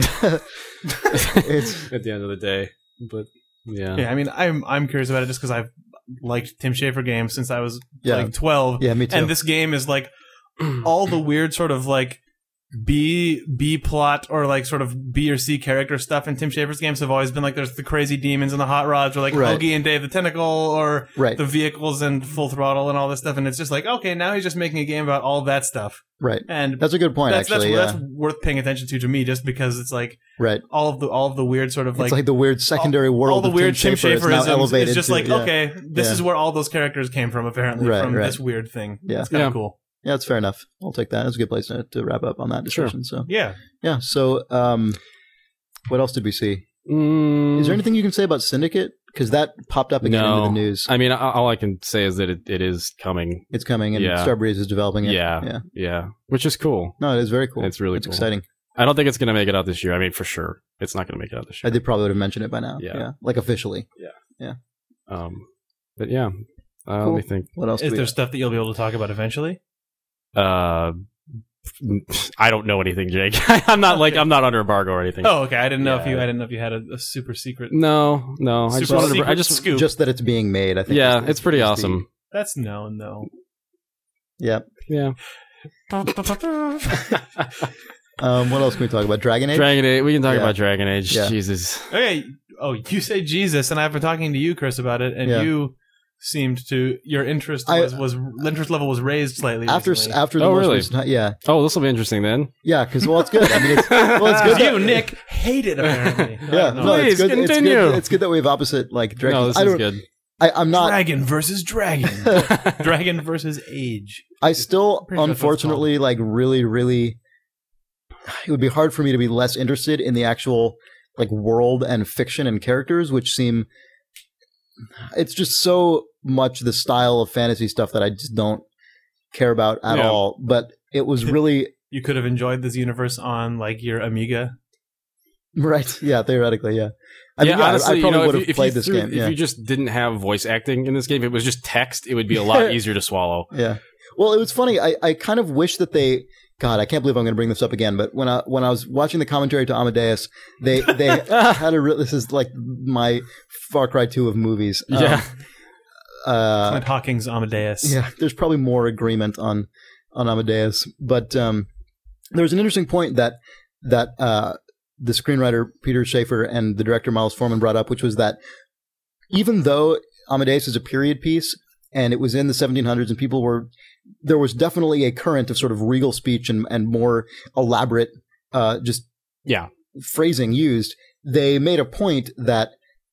It's at the end of the day. But yeah, Yeah, I mean, I'm I'm curious about it just because I've liked Tim Schafer games since I was Yeah. like twelve, yeah, me too. and this game is like all the weird sort of like B B plot or like sort of B or C character stuff in Tim Schafer's games have always been like there's the crazy demons and the hot rods or like Right. Hoagie and Dave the Tentacle or right, the vehicles and Full Throttle and all this stuff, and it's just like okay, now he's just making a game about all that stuff, right. and That's a good point. that's actually, that's, yeah. that's worth paying attention to to me just because it's like right. all of the all of the weird sort of It's like, the weird secondary world. all the of weird Tim Tim Schafer is now Schaferisms elevated is just to- like yeah. okay, this Yeah. is where all those characters came from apparently Right, from right. this weird thing. Yeah. It's kind Yeah. of cool. Yeah, it's fair enough. I'll take that. That's a good place to, to wrap up on that Sure. discussion. So Yeah. yeah. So um, what else did we see? Mm, Is there anything you can say about Syndicate? Because that popped up again No. into the news. I mean, a- all I can say is that it, it is coming. It's coming, and Yeah. Starbreeze is developing it. Yeah. yeah. Yeah, which is cool. No, it is very cool. It's really it's cool. exciting. I don't think it's going to make it out this year. I mean, for sure, it's not going to make it out this I year. did probably would have mentioned it by now. Yeah. Yeah, like officially. Um, but yeah, uh, Cool. let me think. What else? Is do we there have? stuff that you'll be able to talk about eventually? Uh, I don't know anything, Jake. I'm not like I'm not under embargo or anything. Oh, okay. I didn't know if you Yeah. I didn't know if you had a, a super secret. No, no. I just super wanted to. I secret just. scoop. Just that it's being made. I think. Yeah, is the- it's pretty is the- awesome. That's no, no. Yeah. Yeah. Um, what else can we talk about? Dragon Age. Dragon Age. We can talk Yeah. about Dragon Age. Yeah. Jesus. Okay. Oh, you say Jesus, and I've been talking to you, Chris, about it, and Yeah. you seemed to your interest I- was, was interest level was raised slightly after recently. after the Oh, most really? recent, yeah, Oh, this will be interesting then. yeah, because well, it's good. I mean, it's, well, it's good. you, that- Nick, hate it apparently. Yeah, I don't no, know. it's Please, good. It's continue. good. It's good that we have opposite like No, directions. this I is don't. good. I, I'm not. Dragon versus dragon. Dragon versus age. I still, Pretty sure that's what it's unfortunately, like really, really. It would be hard for me to be less interested in the actual like world and fiction and characters, which seem. It's just so much the style of fantasy stuff that I just don't care about at Yeah. all. But it was really You could have enjoyed this universe on like your Amiga. right. Yeah, theoretically, yeah. I yeah, mean, yeah, I- honestly, I you probably know, would if have you, if played you this threw- game. if Yeah. you just didn't have voice acting in this game, if it was just text, it would be a lot easier to swallow. Yeah. Well, it was funny. I, I kind of wish that they. God, I can't believe I'm going to bring this up again. But when I when I was watching the commentary to Amadeus, they they had a real. This is like my Far Cry two of movies. Um, Yeah. uh, Clint Hawking's Amadeus. yeah. There's probably more agreement on on Amadeus, but um, there was an interesting point that that uh, the screenwriter Peter Schaefer and the director Miles Forman brought up, which was that even though Amadeus is a period piece and it was in the seventeen hundreds and people were there was definitely a current of sort of regal speech and, and more elaborate uh, just Yeah. phrasing used. They made a point that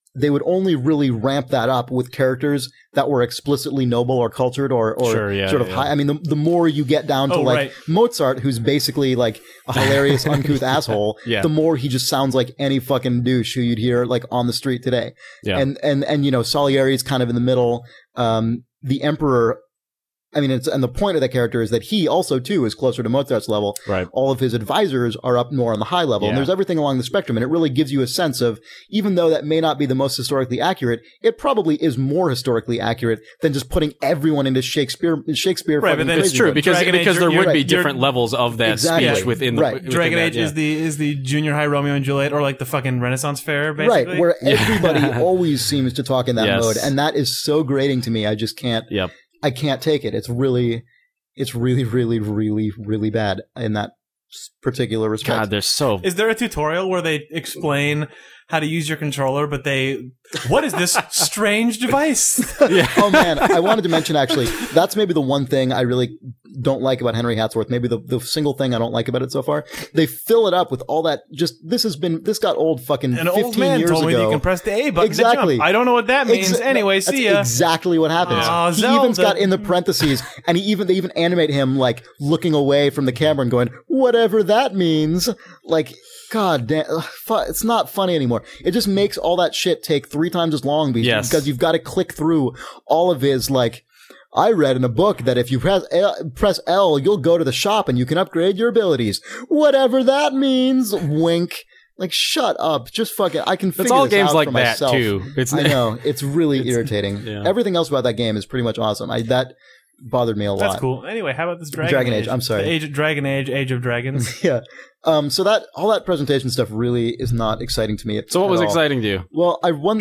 they would only really ramp that up with characters that were explicitly noble or cultured or, or Sure, yeah, sort of yeah. high. I mean, the, the more you get down to Oh, like right. Mozart, who's basically like a hilarious, uncouth asshole, Yeah. the more he just sounds like any fucking douche who you'd hear like on the street today. Yeah. And, and, and, you know, Salieri's kind of in the middle. Um, the Emperor, I mean, it's, and the point of that character is that he also too is closer to Mozart's level. Right. All of his advisors are up more on the high level. And Yeah. there's everything along the spectrum. And it really gives you a sense of, even though that may not be the most historically accurate, it probably is more historically accurate than just putting everyone into Shakespeare, Shakespeare. Right, fucking but then It's crazy true mode. because Dragon Age, because there you're- would you're- be you're- different levels of that Exactly. speech within the Right. within Dragon that, Age yeah. is the is the junior high Romeo and Juliet, or like the fucking Renaissance fair, basically. Right, where everybody always seems to talk in that Yes. mode. And that is so grating to me. I just can't, Yep. I can't take it. It's really, it's really, really, really, really bad in that s- particular respect. God, they're so Is there a tutorial where they explain how to use your controller, but they, what is this strange device? Oh man, I wanted to mention actually, that's maybe the one thing I really don't like about Henry Hatsworth. Maybe the, the single thing I don't like about it so far. They fill it up with all that, just, this has been, this got old fucking An fifteen old man years told me that ago. you can press the A button Exactly. to jump. I don't know what that means. Exa- anyway, that's see ya. exactly what happens. Aw, he even's Zelda. got in the parentheses, and he even they even animate him like looking away from the camera and going, "Whatever that means." Like, God damn, ugh, fu- it's not funny anymore. It just makes all that shit take three times as long because, Yes. because you've got to click through all of his like. I read in a book that if you press L, press L, you'll go to the shop and you can upgrade your abilities. Whatever that means. Wink. Like, shut up. Just fucking. I can figure It's all this games out like for that myself. too. It's I know. It's really irritating. yeah. Everything else about that game is pretty much awesome. I, that bothered me a lot. That's cool. Anyway, how about this Dragon, Dragon Age, I'm sorry. The Age of Dragon Age, Age of Dragons. Yeah. Um, so that, all that presentation stuff really is not exciting to me. At, So what at was all. exciting to you? Well, I one,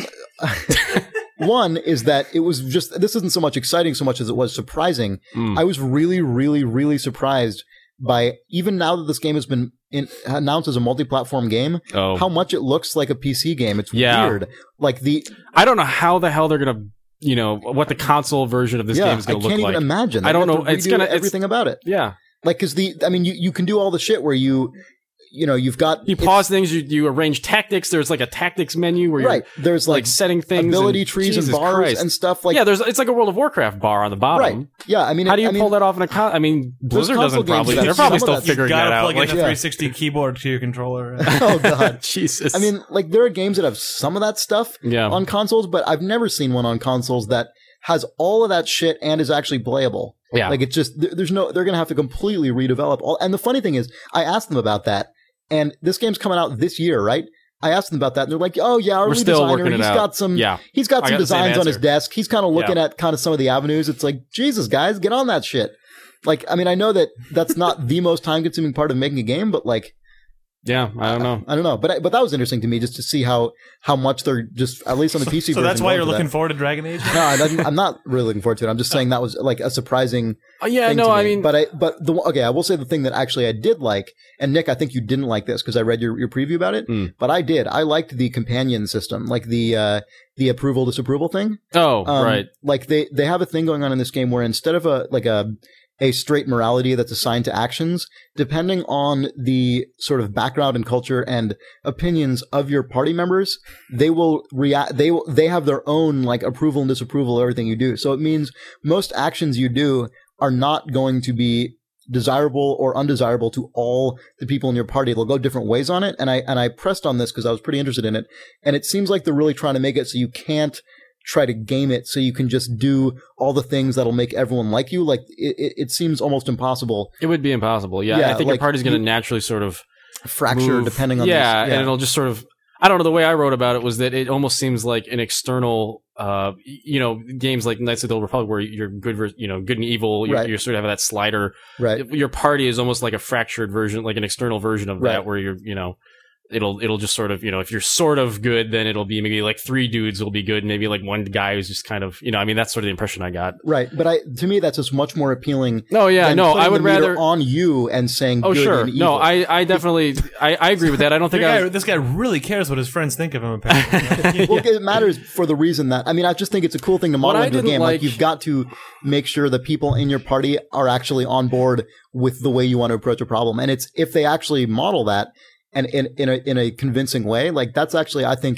one is that it was just, this isn't so much exciting so much as it was surprising. Mm. I was really, really, really surprised by, even now that this game has been in, announced as a multi-platform game, Oh, how much it looks like a P C game. It's Yeah. weird. Like the, I don't know how the hell they're gonna, you know, what the console version of this yeah, game is I gonna can't look even like. imagine. I don't They have know. to It's redo gonna- it's- everything about it. Yeah, Like, cause the, I mean, you, you can do all the shit where you, you know, you've got you it's- pause things, you, you arrange tactics. There's like a tactics menu where you're right. There's like, like, setting things, ability and, trees Jesus and bars Christ. and stuff. Like, yeah, there's it's like a World of Warcraft bar on the bottom. right. Yeah. I mean, How do you I mean, pull that off in a con? I mean, Blizzard console doesn't games probably. that They're have probably some still of that. figuring Gotta that out. plug in Like, the yeah. three sixty keyboard to your controller. Oh god. Jesus. I mean, like there are games that have some of that stuff yeah. on consoles, but I've never seen one on consoles that has all of that shit and is actually playable. yeah. Like it's just there- there's no they're gonna have to completely redevelop all. And the funny thing is, I asked them about that, and this game's coming out this year, right? I asked them about that, and they're like, "Oh yeah, our We're lead still designer, working it he's out." got some, yeah. he's got I some got the same designs on his answer. desk. He's kind of looking Yeah. at kind of some of the avenues. It's like, Jesus, guys, get on that shit." Like, I mean, I know that that's not the most time-consuming part of making a game, but like, Yeah. I don't know. I don't know. But I, but that was interesting to me just to see how how much they're just at least on the P C. So that's version why going you're for looking that. forward to Dragon Age? No, I doesn't- I'm not really looking forward to it. I'm just saying that was like a surprising Oh, yeah. thing No. to I me. mean, but I but the okay, I will say the thing that actually I did like, and Nick, I think you didn't like this because I read your, your preview about it, Mm. but I did. I liked the companion system, like the uh, the approval disapproval thing. oh, Um, right. Like they they have a thing going on in this game where instead of a like a a straight morality that's assigned to actions, depending on the sort of background and culture and opinions of your party members, they will react. They will, they have their own like approval and disapproval of everything you do. So it means most actions you do are not going to be desirable or undesirable to all the people in your party. They'll go different ways on it. And I and I pressed on this because I was pretty interested in it. And it seems like they're really trying to make it so you can't try to game it so you can just do all the things that'll make everyone like you. Like it, it, it seems almost impossible. It would be impossible. Yeah. Yeah, I think like, your party's going to you- naturally sort of Fracture move. depending on yeah, these, and it'll just sort of. I don't know. The way I wrote about it was that it almost seems like an external, uh, you know, games like Knights of the Old Republic where you're good, vers- you know, good and evil. You Right. you sort of have that slider. right. Your party is almost like a fractured version, like an external version of Right. that, where you're, you know, it'll it'll just sort of, you know, if you're sort of good, then it'll be maybe like three dudes will be good, and maybe like one guy who's just kind of, you know, I mean, that's sort of the impression I got. Right. But I, to me, that's just much more appealing. No, yeah, than no, putting I would the meter rather. on you and saying, Oh, good sure. and No, evil. I, I definitely, I, I agree with that. I don't think This I guy, was, this guy really cares what his friends think of him, apparently. Well, it matters for the reason that I mean, I just think it's a cool thing to model What I into a didn't game. Like, like- you've got to make sure the people in your party are actually on board with the way you want to approach a problem. And it's if they actually model that and in in a in a convincing way, like that's actually I think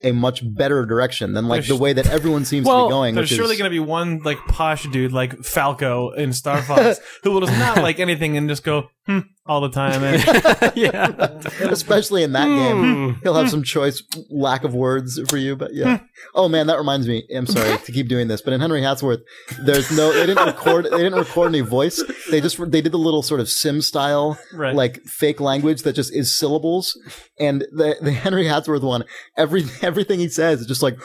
a much better direction than like There's- the way that everyone seems Well, to be going. There's which surely is, going to be one like posh dude like Falco in Star Fox who will just not like anything and just go hmm all the time. And yeah. especially in that Hmm. game, he'll have some choice lack of words for you. But yeah. Oh man, that reminds me. I'm sorry to keep doing this, but in Henry Hatsworth, there's no. They didn't record. They didn't record any voice. They just they did the little sort of sim style Right. like fake language that just is syllables. And the the Henry Hatsworth one, every everything he says is just like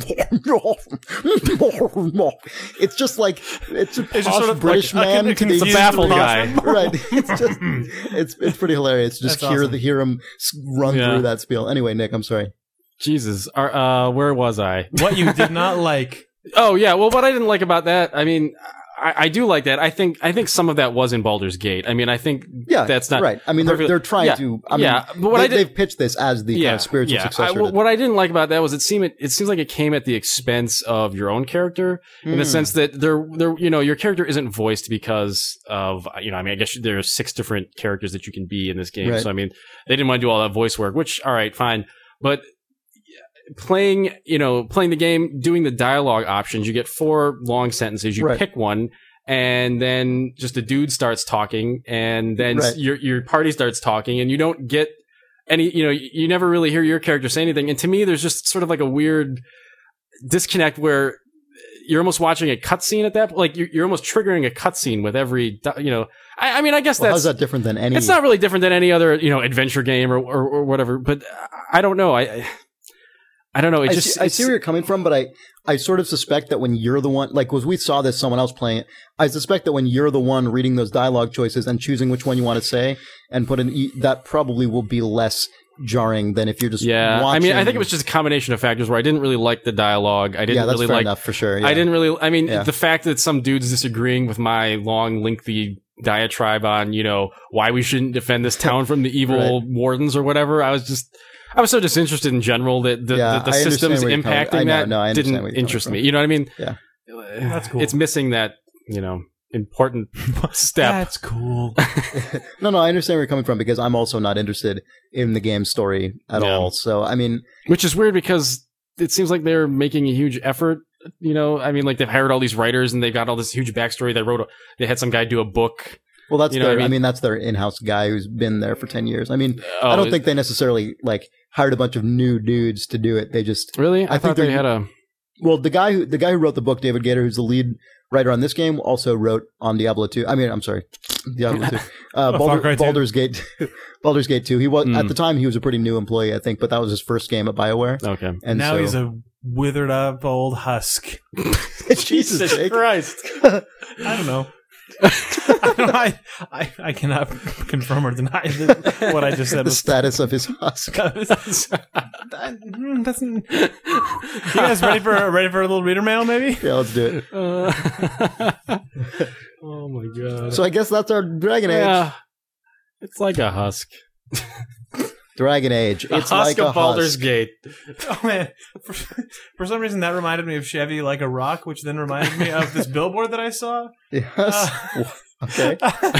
it's just like it's a It's just posh sort of British like a- man a to the confused baffled posh- guy. right. It's just it's it's pretty hilarious to just That's hear awesome. the hear him s- run Yeah. through that spiel. Anyway, Nick, I'm sorry. Jesus. Are, uh, where was I? What you did not like. Oh yeah. Well, what I didn't like about that, I mean, I, I do like that. I think I think some of that was in Baldur's Gate. I mean, I think Yeah, that's not right. I mean, they're perfect- they're trying yeah, to. I mean, yeah, but what they, I did- they've pitched this as the kind of spiritual yeah. successor. I, to what I didn't like about that was it seemed it seems like it came at the expense of your own character in the Hmm. sense that there there you know your character isn't voiced because of you know I mean I guess there are six different characters that you can be in this game. Right. So I mean they didn't want to do all that voice work, which all right, fine, but playing you know playing the game, doing the dialogue options, you get four long sentences, you Right. pick one. And then just a dude starts talking, and then Right. your your party starts talking, and you don't get any. You know, you, you never really hear your character say anything. And to me, there's just sort of like a weird disconnect where you're almost watching a cutscene at that. Like you're, you're almost triggering a cutscene with every. di- You know, I, I mean, I guess well, that's how's that different than any? it's not really different than any other you know adventure game or or, or whatever. But I don't know. I I, I don't know. It I, just see, I see where you're coming from, but I, I sort of suspect that when you're the one, like, was we saw this someone else playing it. I suspect that when you're the one reading those dialogue choices and choosing which one you want to say and put in, that probably will be less jarring than if you're just yeah. watching. I mean, I think it was just a combination of factors where I didn't really like the dialogue. I didn't yeah, that's really fair like. enough for sure. Yeah. I didn't really. I mean, Yeah. the fact that some dude's disagreeing with my long, lengthy diatribe on, you know, why we shouldn't defend this town from the evil wardens or whatever. I was just, I was so disinterested in disinterested that the, Yeah, the, the I understand systems where you're coming- impacting I know, that no, I understand didn't where you're interest coming me. You know what I mean? Yeah. That's cool. It's missing that, you know, important step. That's cool. No, no, I understand where you're coming from because I'm also not interested in the game story at Yeah. all. So, I mean, Which is weird because it seems like they're making a huge effort. You know, I mean, like they've hired all these writers and they've got all this huge backstory. They wrote, a, they had some guy do a book. well, that's You know their, what I I mean? mean, that's their in-house guy who's been there for ten years. I mean, Oh, I don't it- think they necessarily like hired a bunch of new dudes to do it. They just, Really? I, I think thought they they're- had a. well, the guy who, the guy who wrote the book, David Gator, who's the lead writer on this game, also wrote on Diablo two. I mean, I'm sorry, Diablo two. Uh, Far Baldur, Cry two. Baldur's Gate, Baldur's Gate two. He was, Mm. at the time, he was a pretty new employee, I think, but that was his first game at BioWare. Okay. And now so, he's a withered up old husk. Jesus, Jake. Christ. I don't know. I, don't know. I, I I cannot confirm or deny that what I just said the was. status of his husk. That- mm, that's- you guys ready for ready for a little reader mail? Maybe. Yeah, let's do it. Uh, oh my god. So I guess that's our Dragon Age. yeah. It's like a husk. Dragon Age. A It's husk like a of Baldur's husk. Gate. Oh man, for, for some reason that reminded me of Chevy like a rock, which then reminded me of this billboard that I saw. Yes. Uh, okay.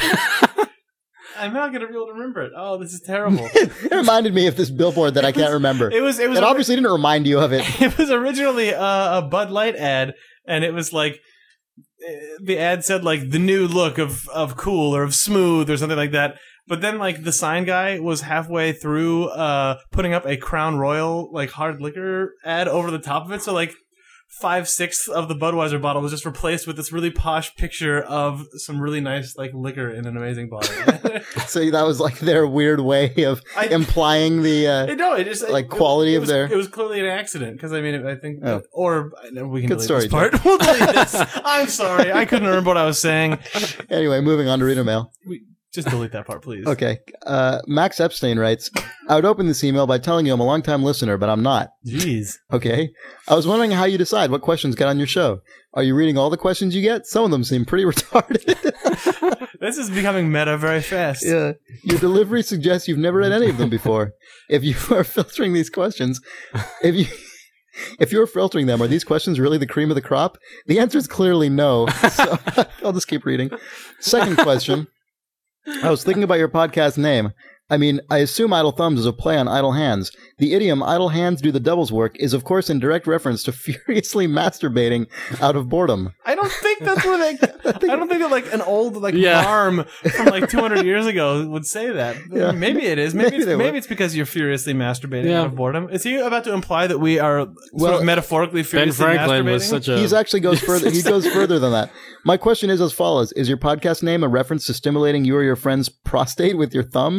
I'm not gonna be able to remember it. Oh, this is terrible. It reminded me of this billboard that I can't remember. It was. It was. It obviously didn't remind you of it. It was originally a, a Bud Light ad, and it was like eh, the ad said like the new look of of cool or of smooth or something like that. But then like the sign guy was halfway through uh putting up a Crown Royal like hard liquor ad over the top of it, so like five sixths of the Budweiser bottle was just replaced with this really posh picture of some really nice like liquor in an amazing bottle. So that was like their weird way of I- implying the. Uh, No, it just Like, it- quality it of was, their- It was clearly an accident because I mean I think Oh. or we can Good delete story, this part. We'll delete this. I'm sorry, I couldn't remember what I was saying. anyway, moving on to reader mail. We, just delete that part, please. Okay. Uh, Max Epstein writes, I would open this email by telling you I'm a longtime listener, but I'm not. Jeez. Okay. I was wondering how you decide what questions get on your show. Are you reading all the questions you get? Some of them seem pretty retarded. This is becoming meta very fast. Yeah. Your delivery suggests you've never read any of them before. If you are filtering these questions, if you if you're filtering them, are these questions really the cream of the crop? The answer is clearly no. So I'll just keep reading. Second question. I was thinking about your podcast name. I mean, I assume idle thumbs is a play on idle hands. The idiom idle hands do the devil's work is, of course, in direct reference to furiously masturbating out of boredom. I don't think that's where they. I don't think that like an old like Yeah. arm from like two hundred years ago would say that. Yeah. Maybe it is. Maybe Maybe it's, they maybe would. it's because you're furiously masturbating Yeah. out of boredom. Is he about to imply that we are sort Well, of metaphorically Ben furiously Franklin masturbating? was such a. He's actually goes further. He goes further than that. My question is as follows: is your podcast name a reference to stimulating you or your friend's prostate with your thumb?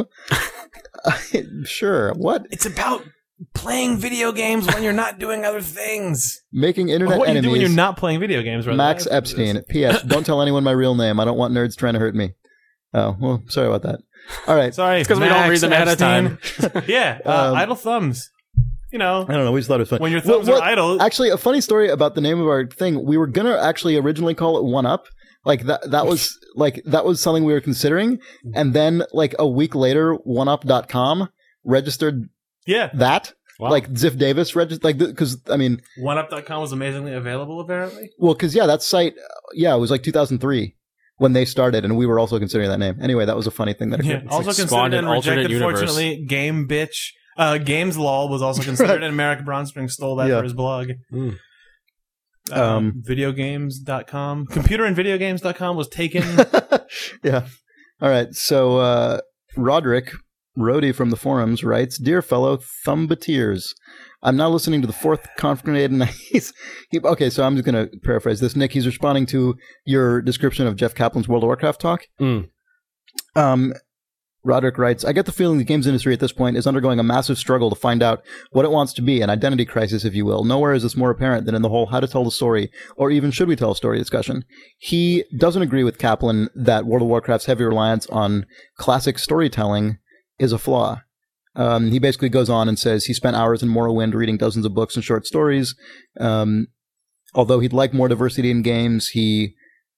Sure. What? It's about playing video games when you're not doing other things. Making internet What you do enemies. when you're not playing video games, right? Max Epstein. P S. Don't tell anyone my real name. I don't want nerds trying to hurt me. Oh, well, sorry about that. All right. Sorry, It's 'cause we don't Max read them ahead of time. Epstein. Yeah, uh, Um, idle thumbs. You know, I don't know. We just thought it was fun. when your What- thumbs what- are idle. Actually, a funny story about the name of our thing. We were gonna actually originally call it One Up. Like that. That was like that was something we were considering. And then like a week later, one up dot com registered yeah, that. Wow. Like Ziff Davis registered. Like because I mean, one up dot com was amazingly available, apparently. well, because yeah, that site. Yeah, it was like two thousand three when they started, and we were also considering that name. Anyway, that was a funny thing that Yeah. occurred. Also like considered spawned an and alternate rejected, universe. fortunately, Game Bitch. Uh, Games Lol was also considered, and Merrick Bronstring stole that Yeah. for his blog. Mm. Um, Um, videogames dot com. Computer and videogames dot com was taken. Yeah. All right. So uh, Roderick, Rody from the forums, writes, "Dear fellow Thumbateers, I'm now listening to the fourth Confrinade, and he's he, okay. So I'm just going to paraphrase this. Nick, he's responding to your description of Jeff Kaplan's World of Warcraft talk. Mm. Um, Roderick writes, I get the feeling the games industry at this point is undergoing a massive struggle to find out what it wants to be, an identity crisis, if you will. Nowhere is this more apparent than in the whole how to tell the story, or even should we tell a story discussion. He doesn't agree with Kaplan that World of Warcraft's heavy reliance on classic storytelling is a flaw. Um, he basically goes on and says he spent hours in Morrowind reading dozens of books and short stories. Um, although he'd like more diversity in games, he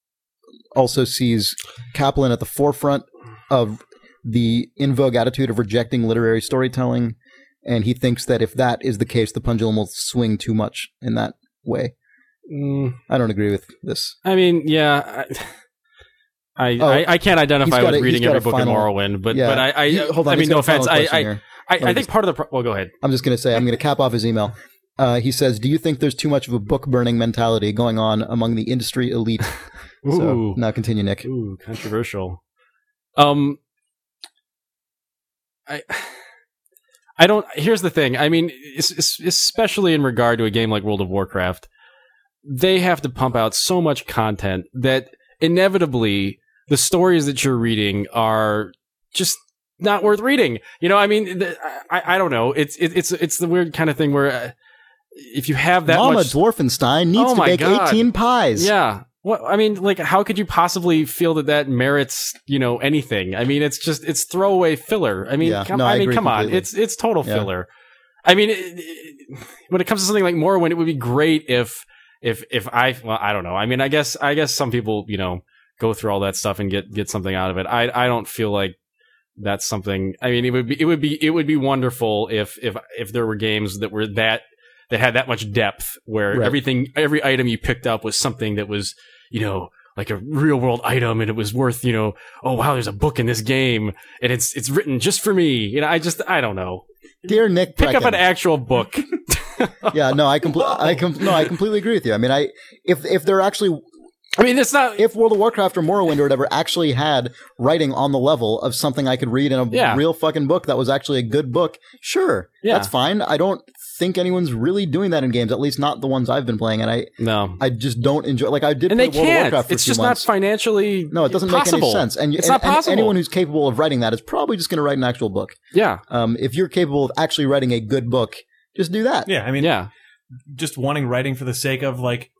also sees Kaplan at the forefront of the in vogue attitude of rejecting literary storytelling, and he thinks that if that is the case, the pendulum will swing too much in that way. Mm. I don't agree with this. I mean, yeah, I, I, Oh, I, I can't identify he's got with a- reading he's got every a book final- in Morrowind, but Yeah. but I, I, He- hold on, I mean, he's no got a final offense. I, question I, here. I, Let me I think just- part of the pro- well, go ahead. I'm just going to say, I'm going to cap off his email. Uh, he says, do you think there's too much of a book burning mentality going on among the industry elite? So Ooh. now continue, Nick. Ooh, controversial. Um, I, I don't. Here's the thing. I mean, es- es- especially in regard to a game like World of Warcraft, they have to pump out so much content that inevitably the stories that you're reading are just not worth reading. You know, I mean, the, I, I don't know. It's it, it's it's the weird kind of thing where uh, if you have that Mama much, Dwarfenstein needs Oh to my bake God. eighteen pies. yeah. What I mean, like, how could you possibly feel that that merits, you know, anything? I mean, it's just it's throwaway filler. I mean, Yeah. come, No, I, I mean, agree come on, completely. it's it's total Yeah. filler. I mean, it, it, when it comes to something like Morrowind, it would be great if if if I well, I don't know. I mean, I guess I guess some people, you know, go through all that stuff and get get something out of it. I I don't feel like that's something. I mean, it would be it would be it would be wonderful if if if there were games that were that that had that much depth where Right. everything every item you picked up was something that was, you know, like a real world item, and it was worth, you know, oh wow, there's a book in this game and it's it's written just for me. You know, I just I don't know. Dear Nick, Pick up Brecken. an actual book. Yeah, no, I completely, I com- no, I completely agree with you. I mean, I if if they're actually I mean, it's not. if World of Warcraft or Morrowind or whatever actually had writing on the level of something I could read in a Yeah. real fucking book that was actually a good book, sure, Yeah. that's fine. I don't think anyone's really doing that in games, at least not the ones I've been playing, and I No. I just don't enjoy. Like I did And play they World of can't. Warcraft for It's a few just months. not financially. No, it doesn't possible. make any sense. And It's and, not and possible. anyone who's capable of writing that is probably just going to write an actual book. Yeah. Um, if you're capable of actually writing a good book, just do that. Yeah, I mean, Yeah. just wanting writing for the sake of like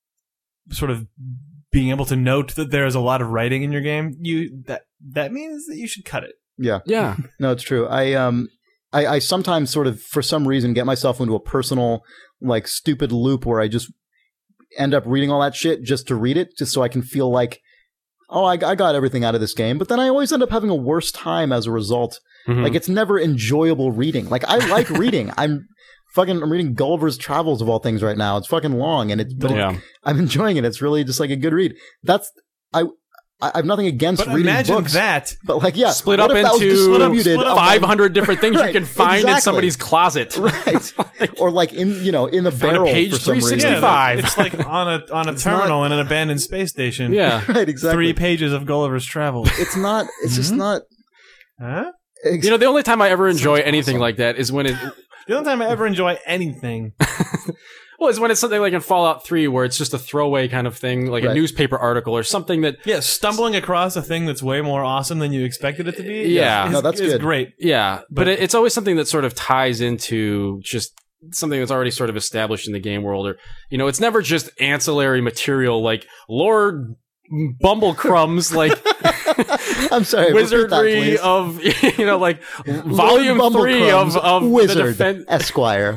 sort of being able to note that there is a lot of writing in your game, you that that means that you should cut it. Yeah. Yeah. No, it's true. I um, I, I sometimes sort of, for some reason, get myself into a personal, like, stupid loop where I just end up reading all that shit just to read it, just so I can feel like, oh, I, I got everything out of this game. But then I always end up having a worse time as a result. Mhm. Like, it's never enjoyable reading. Like, I like reading. I'm fucking, I'm reading Gulliver's Travels of all things right now. It's fucking long, and it's, but it- yeah. I'm enjoying it. It's really just like a good read. That's, I, I, I have nothing against But reading imagine books. that. But like, yeah, Split what up if that was into distributed split up among- five hundred different things Right, you can find in exactly. somebody's closet. right? Or like in you know in the Found a barrel page for some reason. three Yeah, sixty-five. it's like on a on a terminal in an abandoned space station. Yeah. Right, exactly. Three pages of Gulliver's Travels. It's not. It's just not. Huh? You know, the only time I ever enjoy Sounds anything awesome. like that is when it, The only time I ever enjoy anything. well, is when it's something like in Fallout three where it's just a throwaway kind of thing, like a Right. newspaper article or something that, Yeah, stumbling across a thing that's way more awesome than you expected it to be. Yeah. is, No, that's is good. great. yeah, but, But- it, it's always something that sort of ties into just something that's already sort of established in the game world, or, you know, it's never just ancillary material like Lord Bumblecrumbs, like I'm sorry. repeat that, wizardry please. of, you know, like Lord volume three of, Bumblecrumb's of the Wizard defense. Esquire.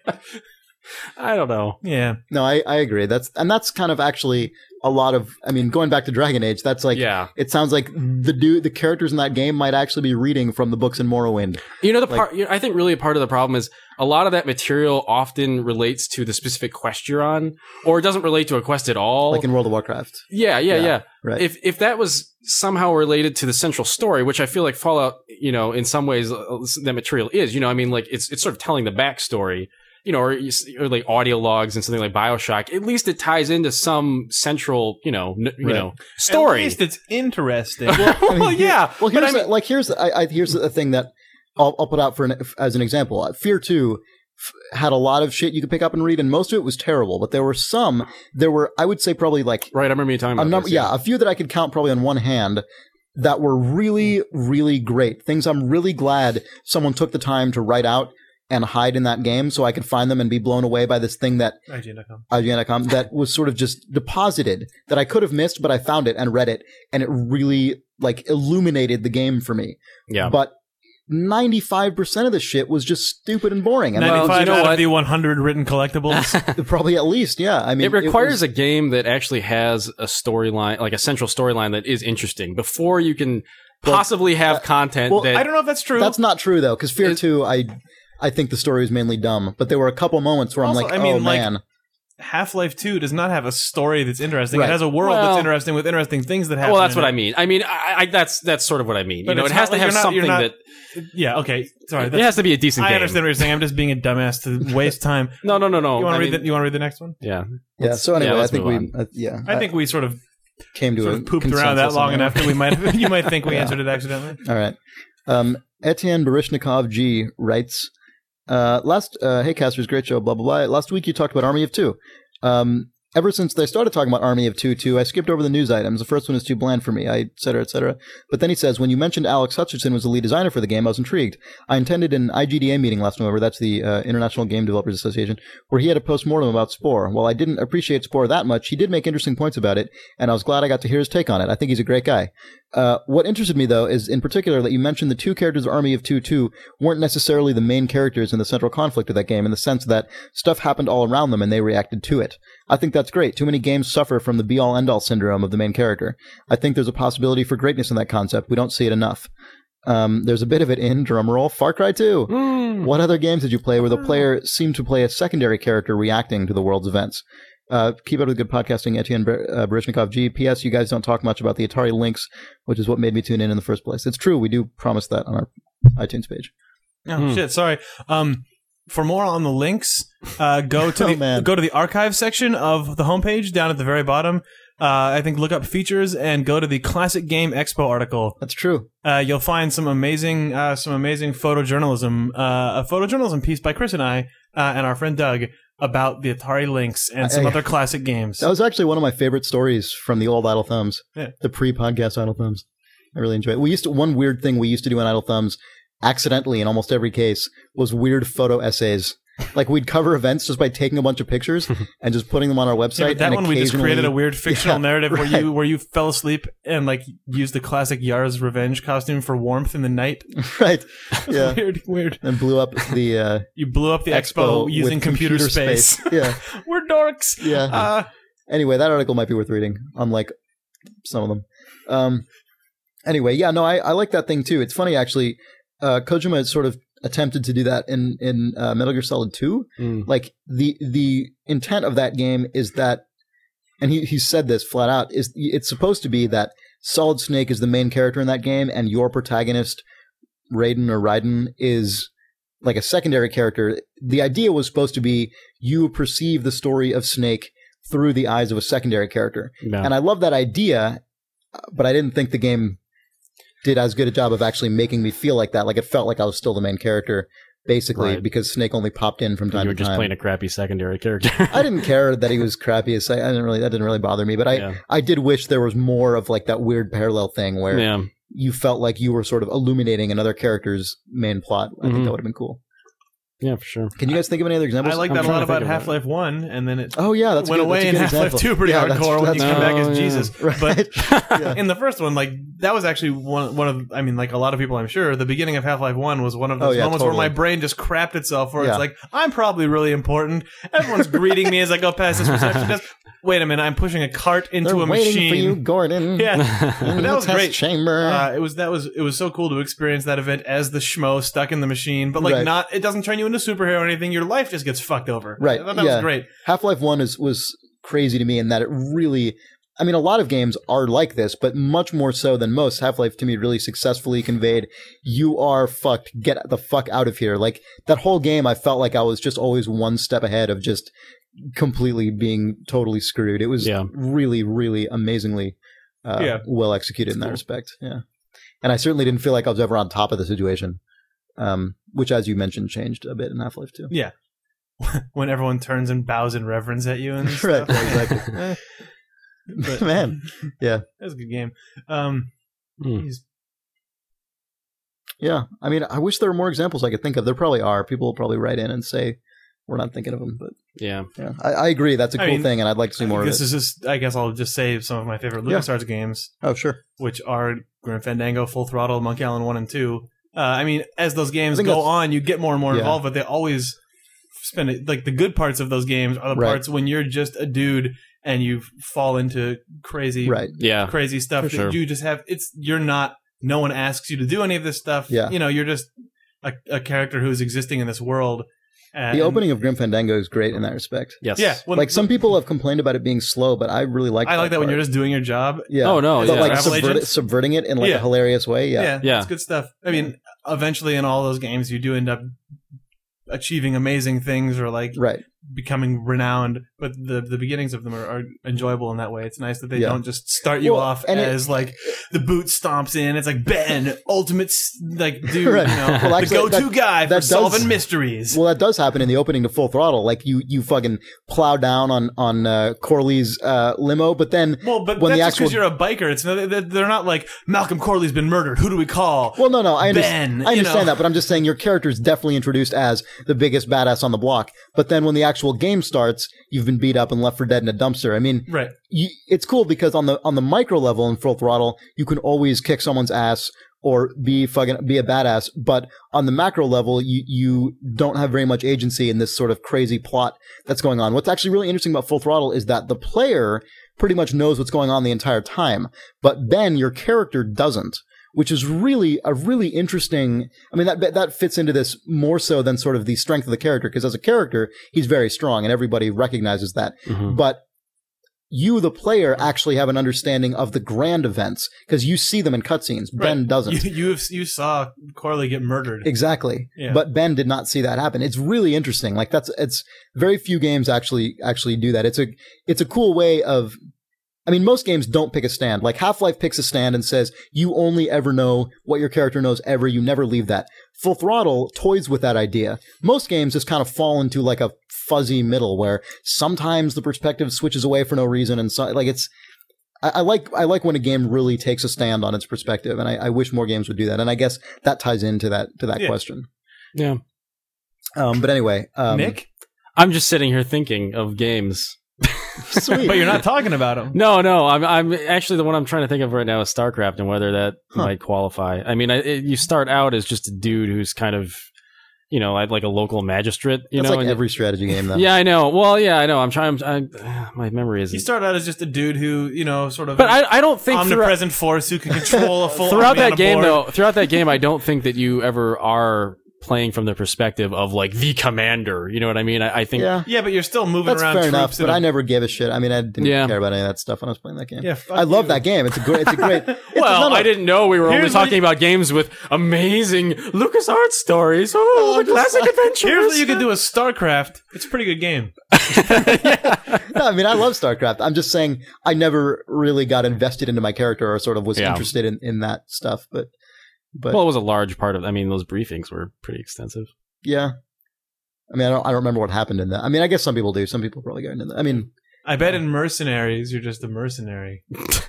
I don't know. Yeah. No, I, I agree. That's and that's kind of actually a lot of. I mean, going back to Dragon Age, that's like. Yeah. It sounds like the dude, the characters in that game might actually be reading from the books in Morrowind. You know, the part, you know, I think really a part of the problem is a lot of that material often relates to the specific quest you're on, or it doesn't relate to a quest at all. Like in World of Warcraft. yeah, yeah, Yeah, yeah. right. If if that was somehow related to the central story, which I feel like Fallout, you know, in some ways uh, that material is, you know, I mean, like it's it's sort of telling the backstory, you know, or, you s- or like audio logs and something like BioShock. At least it ties into some central, you know, n- you Right. know, story. At least it's interesting. well, I mean, here- yeah. Well, but here's I mean, a, like here's I, I here's a thing that I'll, I'll put out for an, as an example. Uh, Fear Two f- had a lot of shit you could pick up and read, and most of it was terrible. But there were some. There were I would say probably like right. I remember you talking a about number. this, Yeah, a few that I could count probably on one hand that were really really great things. I'm really glad someone took the time to write out and hide in that game so I could find them and be blown away by this thing that I G N dot com. I G N dot com that was sort of just deposited that I could have missed, but I found it and read it, and it really like illuminated the game for me. Yeah. But ninety-five percent of the shit was just stupid and boring. And Well, ninety-five you know out what? of the one hundred written collectibles. probably at least, yeah. I mean, it requires was- a game that actually has a storyline, like a central storyline that is interesting before you can possibly have content well, that I don't know if that's true. That's not true though, because Fear Is- Two, I I think the story was mainly dumb, but there were a couple moments where I'm Also, like, I mean, oh like, man, Half-Life two does not have a story that's interesting. Right. It has a world Well- that's interesting with interesting things that happen. well, that's in what it. I mean. I mean, I, I that's that's sort of what I mean. But you know, it's it has not to like have you're not- something you're not- that Yeah, okay. Sorry. it that's- has to be a decent I game. understand what you're saying. I'm just being a dumbass to waste time. No, no, no, no. You want I to read mean, the, you want to read the next one? yeah. yeah. So anyway, yeah, I let's think move we, on. uh, yeah, I think we sort of came to sort a of pooped around that consensus long on enough that we might you might think we Yeah. answered it accidentally. All right. Um, Etienne Barishnikov G writes, uh, last, uh, hey casters, great show, blah, blah, blah. Last week you talked about Army of Two. Um, ever since they started talking about Army of Two, too, I skipped over the news items. The first one is too bland for me, I, et cetera, et cetera. But then he says, when you mentioned Alex Hutchinson was the lead designer for the game, I was intrigued. I attended an I G D A meeting last November, that's the uh, International Game Developers Association, where he had a postmortem about Spore. While I didn't appreciate Spore that much, he did make interesting points about it, and I was glad I got to hear his take on it. I think he's a great guy. Uh, what interested me, though, is in particular that you mentioned the two characters of Army of Two two weren't necessarily the main characters in the central conflict of that game, in the sense that stuff happened all around them and they reacted to it. I think that's great. Too many games suffer from the be-all, end-all syndrome of the main character. I think there's a possibility for greatness in that concept. We don't see it enough. Um, there's a bit of it in, drumroll, Far Cry two. Mm. What other games did you play where the player seemed to play a secondary character reacting to the world's events? Uh, keep up with good podcasting, Etienne Bar- uh, Barishnikov G. P S. You guys don't talk much about the Atari Lynx, which is what made me tune in in the first place. It's true. We do promise that on our iTunes page. Oh Hmm. shit! Sorry. Um, for more on the links, uh, go to Oh, the man. go to the archive section of the homepage down at the very bottom. Uh, I think look up features and go to the Classic Game Expo article. That's true. Uh, you'll find some amazing, uh, some amazing photojournalism, uh, a photojournalism piece by Chris and I uh, and our friend Doug about the Atari Lynx and some I- other classic games. That was actually one of my favorite stories from the old Idle Thumbs, Yeah. the pre-podcast Idle Thumbs. I really enjoy it. We used to, one weird thing we used to do in Idle Thumbs, accidentally in almost every case, was weird photo essays. Like we'd cover events just by taking a bunch of pictures and just putting them on our website. Yeah, but that and one we just created a occasionally- weird fictional Yeah, narrative where right. you where you fell asleep and like used the classic Yar's Revenge costume for warmth in the night. right. Yeah. weird, weird. And blew up the uh, You blew up the expo, expo using with computer, space. yeah. We're dorks. Yeah. Uh, Anyway, that article might be worth reading, unlike some of them. Um, anyway, yeah, no, I, I like that thing too. It's funny, actually. Uh, Kojima has sort of attempted to do that in in uh, Metal Gear Solid two. Mm. Like the the intent of that game is that, and he he said this flat out, is it's supposed to be that Solid Snake is the main character in that game, and your protagonist, Raiden or Raiden, is like a secondary character. The idea was supposed to be you perceive the story of Snake through the eyes of a secondary character. Yeah. And I love that idea, but I didn't think the game did as good a job of actually making me feel like that. Like it felt like I was still the main character, basically, Right. because Snake only popped in from time You were to just time. playing a crappy secondary character. I didn't care that he was crappy. As I didn't really, that didn't really bother me. But I, Yeah. I did wish there was more of like that weird parallel thing where Yeah. you felt like you were sort of illuminating another character's main plot. I think Mhm. that would have been cool. Yeah, for sure. Can you guys think of any other examples? I like I'm that a trying lot to think about of it. Half-Life one, and then it Oh yeah, that's a went good, away that's a in good Half-Life example. two pretty Yeah, that's- hardcore when you that's- come back Oh, as yeah. Jesus. Right. But Yeah. in the first one, like that was actually one one of I mean, like a lot of people, I'm sure, the beginning of Half-Life one was one of Oh, those yeah, moments totally. where my brain just crapped itself. Where Yeah. it's like I'm probably really important. Everyone's greeting me as I go past this reception desk. Wait a minute, I'm pushing a cart into They're a waiting machine. for you, Gordon. Yeah, in that the was test great. chamber. Uh, it was that was it was so cool to experience that event as the schmo stuck in the machine, but like Right. not. It doesn't turn you into a superhero or anything. Your life just gets fucked over. Right, I thought that yeah. was great. Half-Life one is, was crazy to me in that it really, I mean, a lot of games are like this, but much more so than most. Half-Life to me really successfully conveyed, you are fucked, get the fuck out of here. Like that whole game, I felt like I was just always one step ahead of just completely being totally screwed. It was Yeah. really, really amazingly uh, Yeah. well executed in that Cool. respect. Yeah. And I certainly didn't feel like I was ever on top of the situation, um, which, as you mentioned, changed a bit in Half-Life two. Yeah. When everyone turns and bows in reverence at you and Right, stuff. exactly. Eh. But Man, yeah. that was a good game. Um, Hmm. he's- Yeah, I mean, I wish there were more examples I could think of. There probably are. People will probably write in and say we're not thinking of them, but Yeah. yeah, I, I agree. That's a I cool mean, thing, and I'd like to see more of this it. is just. I guess I'll just say some of my favorite Yeah. LucasArts games, Oh, sure. which are Grim Fandango, Full Throttle, Monkey Island one and two. Uh, I mean, as those games think go that's- on, you get more and more Yeah. involved, but they always spend it. Like the good parts of those games are the Right. parts when you're just a dude and you fall into crazy, Right. Yeah. crazy stuff For that sure. you just have. It's you're not. No one asks you to do any of this stuff. Yeah. You know, you're just a, a character who's existing in this world. And, The opening of Grim Fandango is great in that respect. Yes. yeah, when- Like some people have complained about it being slow, but I really like. I like that when part. you're just doing your job. Yeah. Oh, no, But yeah. like Travel subvert it, agents? subverting it in like Yeah. a hilarious way. Yeah. Yeah, Yeah. it's good stuff. I mean, eventually in all those games, you do end up achieving amazing things or like Right. becoming renowned. But the the beginnings of them are, are enjoyable in that way. It's nice that they Yeah. don't just start you Well, off and it- as like the boot stomps in. It's like Ben, ultimate s- like dude, Right. you know, Well, actually, the go-to that- guy for that does- solving mysteries. Well, that does happen in the opening to Full Throttle. Like you, you fucking plow down on on uh, Corley's uh, limo, but then Well, but when that's the just because actual you're a biker. It's not, they're they're not like Malcolm Corley's been murdered. Who do we call? Well, no, no, I understand. Ben, I you understand know. that, but I'm just saying your character is definitely introduced as the biggest badass on the block. But then when the actual game starts, you've been beat up and left for dead in a dumpster. I mean, Right. you, it's cool because on the on the micro level in Full Throttle, you can always kick someone's ass or be fucking be a badass. But on the macro level, you you don't have very much agency in this sort of crazy plot that's going on. What's actually really interesting about Full Throttle is that the player pretty much knows what's going on the entire time, but Ben, your character, doesn't. Which is really a really interesting. I mean, that that fits into this more so than sort of the strength of the character, because as a character, he's very strong, and everybody recognizes that. Mhm. But you, the player, actually have an understanding of the grand events because you see them in cutscenes. Ben Right. doesn't. You you, you saw Corley get murdered. Exactly. Yeah. But Ben did not see that happen. It's really interesting. Like that's it's very few games actually actually do that. It's a it's a cool way of I mean, most games don't pick a stand. Like Half-Life picks a stand and says, you only ever know what your character knows ever. You never leave that. Full Throttle toys with that idea. Most games just kind of fall into like a fuzzy middle where sometimes the perspective switches away for no reason. And so like it's, I, I like, I like when a game really takes a stand on its perspective. And I, I wish more games would do that. And I guess that ties into that, to that Yeah. question. Yeah. Um, but anyway, um, Nick, I'm just sitting here thinking of games. sweet. but you're not talking about him. No, no. I'm I'm actually the one I'm trying to think of right now is StarCraft and whether that Huh. might qualify. I mean, I, it, you start out as just a dude who's kind of, you know, like a local magistrate. You That's know, like and- every strategy game though. Yeah, I know. Well, yeah, I know. I'm trying. I'm, I, my memory You isn't. start out as just a dude who, you know, sort of But I, I don't think throughout, omnipresent force who can control a full throughout army on that a game, board. though. Throughout that game, I don't think that you ever are playing from the perspective of like the commander. You know what I mean? I, I think. Yeah. Yeah, but you're still moving That's around fair troops. enough, in but a- I never gave a shit. I mean, I didn't Yeah. care about any of that stuff when I was playing that game. Yeah, fuck I love you. that game. It's a great. It's a great. It's Well, no, no. I didn't know we were only Here's what talking you- about games with amazing LucasArts stories. Oh, I'm the just- classic adventures. Here's what you could do with StarCraft. It's a pretty good game. No, I mean, I love StarCraft. I'm just saying I never really got invested into my character or sort of was Yeah. interested in, in that stuff. But, but Well, it was a large part of. I mean, those briefings were pretty extensive. yeah. I mean, I don't, I don't remember what happened in that. I mean, I guess some people do. Some people probably go into that. I mean, I bet in Mercenaries, you're just a mercenary.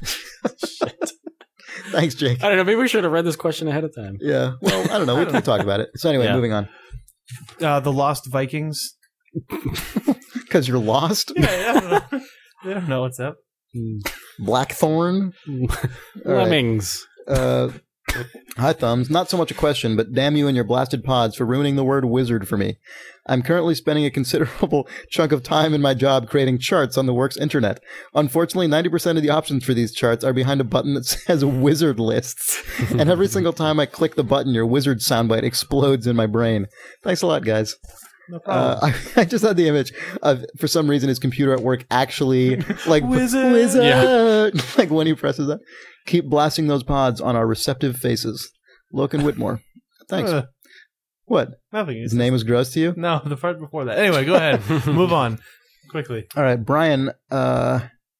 thanks, Jake. I don't know. Maybe we should have read this question ahead of time. Yeah. Well, I don't know. We can talk about it. So anyway, Yeah. moving on. Uh, the Lost Vikings. Because you're lost. Yeah, yeah, I don't know. They don't know what's up. Blackthorn. All right. Lemmings. Uh, hi, Thumbs. Not so much a question, but damn you and your blasted pods for ruining the word wizard for me. I'm currently spending a considerable chunk of time in my job creating charts on the work's internet. Unfortunately, ninety percent of the options for these charts are behind a button that says wizard lists. And every single time I click the button, your wizard soundbite explodes in my brain. Thanks a lot, guys. No problem. Uh, I, I just had the image of, for some reason, his computer at work actually, like, Wizard. wizard! Yeah. Like, when he presses that. Keep blasting those pods on our receptive faces. Logan Whitmore. Thanks. Uh, What? nothing. His name is gross to you? No, the part before that. Anyway, go ahead. Move on quickly. All right, Brian, uh,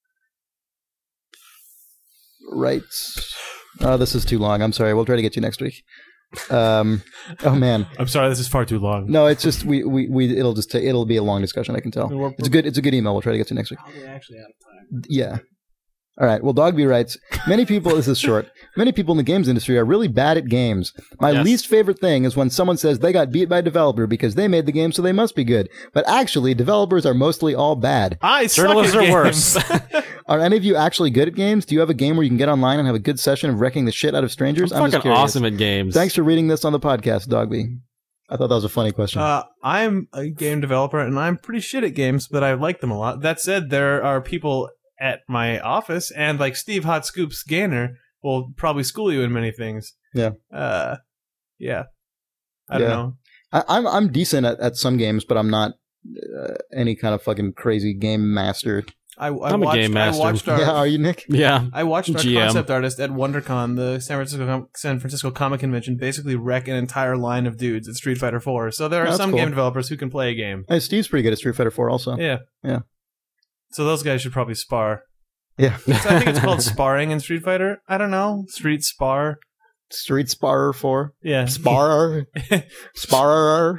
writes. Oh, this is too long. I'm sorry. We'll try to get you next week. Um, oh man, I'm sorry, this is far too long. no, it's just we we, we it'll just take, it'll be a long discussion. I can tell. We're- It's a good it's a good email. We'll try to get to next week. Probably actually out of time. Yeah. All right. Well, Dogby writes, many people, this is short, many people in the games industry are really bad at games. My Yes. least favorite thing is when someone says they got beat by a developer because they made the game, so they must be good. But actually, developers are mostly all bad. I suck Journalists at are games. worse. Are any of you actually good at games? Do you have a game where you can get online and have a good session of wrecking the shit out of strangers? I'm just fucking curious. awesome at games. Thanks for reading this on the podcast, Dogby. I thought that was a funny question. Uh, I'm a game developer, and I'm pretty shit at games, but I like them a lot. That said, there are people at my office, and like Steve Hot Scoops Gainer will probably school you in many things. Yeah. Uh, yeah. I don't Yeah. know. I, I'm I'm decent at, at some games, but I'm not uh, any kind of fucking crazy game master. I, I I'm a watched, game master. I watched our, Yeah, are you, Nick? yeah. I watched our G M. concept artist at WonderCon, the San Francisco Com- San Francisco Comic Convention, basically wreck an entire line of dudes at Street Fighter four. So there are That's some cool. game developers who can play a game. Hey, Steve's pretty good at Street Fighter four also. Yeah. Yeah. So those guys should probably spar. Yeah. So I think it's called sparring in Street Fighter. I don't know. Street spar. Street Sparer four. Yeah. Sparer. Sparer.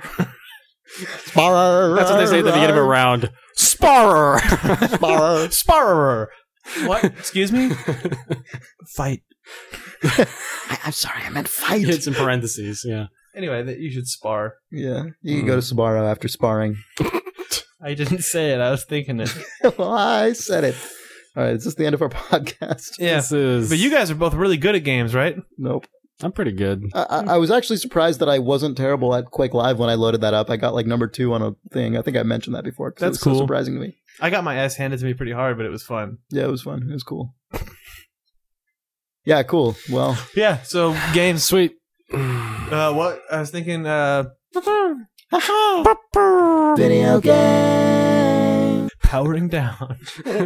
Sparer. That's what they say at the beginning of a round. Sparrer. Sparer. Sparrer. What? Excuse me? Fight. I, I'm sorry, I meant fight. It's in parentheses. Yeah. Anyway, that you should spar. Yeah, you can go to Sbarro after sparring. I didn't say it. I was thinking it. Well, I said it. All right, is this the end of our podcast? Yeah. This is. But you guys are both really good at games, right? Nope. I'm pretty good. I, I, I was actually surprised that I wasn't terrible at Quake Live when I loaded that up. I got like number two on a thing. I think I mentioned that before. 'cause it That's was so cool. surprising to me. I got my ass handed to me pretty hard, but it was fun. Yeah, it was fun. It was cool. Yeah, cool. Well, Yeah. So games. Sweet. Uh, what I was thinking. Uh, Video game. powering down.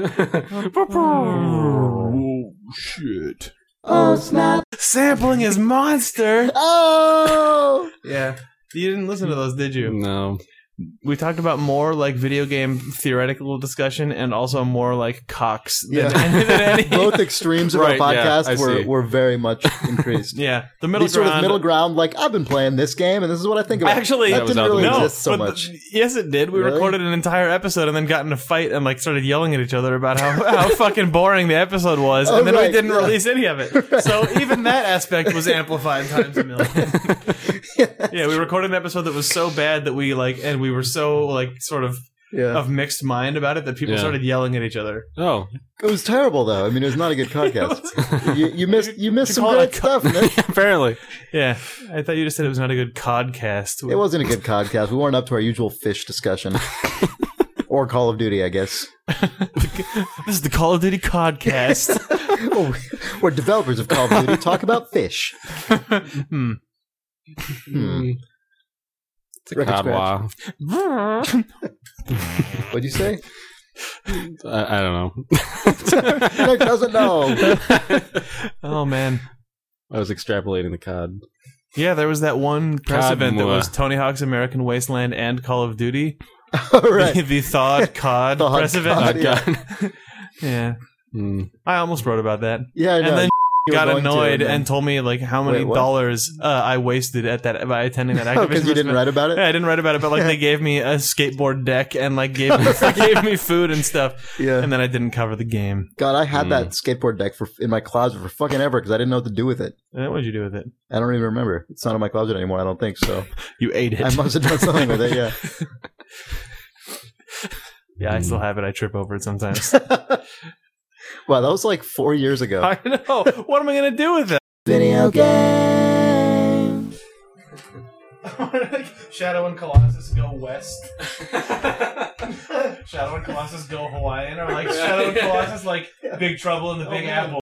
oh, shit. Oh snap. Sampling is monster. oh, Yeah. You didn't listen to those, did you? no. We talked about more like video game theoretical discussion and also more like cocks than, Yeah. any, than any. both extremes of Right, our yeah, podcast I were, see. were very much increased. Yeah, the middle These sort ground. of middle ground, like I've been playing this game, and this is what I think about. Actually, that That was didn't out the really window. no, exist so but much. the- yes, it did. We Really? recorded an entire episode and then got in a fight and like started yelling at each other about how, how fucking boring the episode was, Oh, and then right, we didn't yeah. release any of it. So even that aspect was amplified times a million. Yeah, we recorded an episode that was so bad that we like, and we were so like sort of Yeah, of mixed mind about it that people Yeah. started yelling at each other. Oh. it was terrible though. I mean, it was not a good podcast. you, you missed you missed You some call it great a co- stuff, Nick. Apparently. Yeah, I thought you just said it was not a good codcast. It wasn't a good podcast. We weren't up to our usual fish discussion. Or Call of Duty, I guess. This is the Call of Duty Codcast. Oh, where developers of Call of Duty talk about fish. hmm. Hmm. It's a Record Codwa. What'd you say? I, I don't know. Nick doesn't know. Oh man. I was extrapolating the cod. Yeah, there was that one press Cod event that moi. was Tony Hawk's American Wasteland and Call of Duty. All right. The, the Thawed Cod Thawed press event. Cod, yeah. Yeah. Mm. I almost wrote about that. Yeah, I know. And then You were got going to, annoyed and then- and told me like how many Wait, what? dollars uh, I wasted at that by attending that Activision. Oh, because you didn't event. write about it? Yeah, I didn't write about it, but like they gave me a skateboard deck and like gave me, gave me food and stuff, Yeah. and then I didn't cover the game. God, I had Mm. that skateboard deck for in my closet for fucking ever because I didn't know what to do with it. And what did you do with it? I don't even remember. It's not in my closet anymore. I don't think so. You ate it. I must have done something with it. Yeah. Yeah, I still have it. I trip over it sometimes. Wow, that was like four years ago. I know. What am I gonna do with it? Video games. Shadow and Colossus go west. Shadow and Colossus go Hawaiian, or like Shadow and Colossus like Big Trouble in the Big Apple.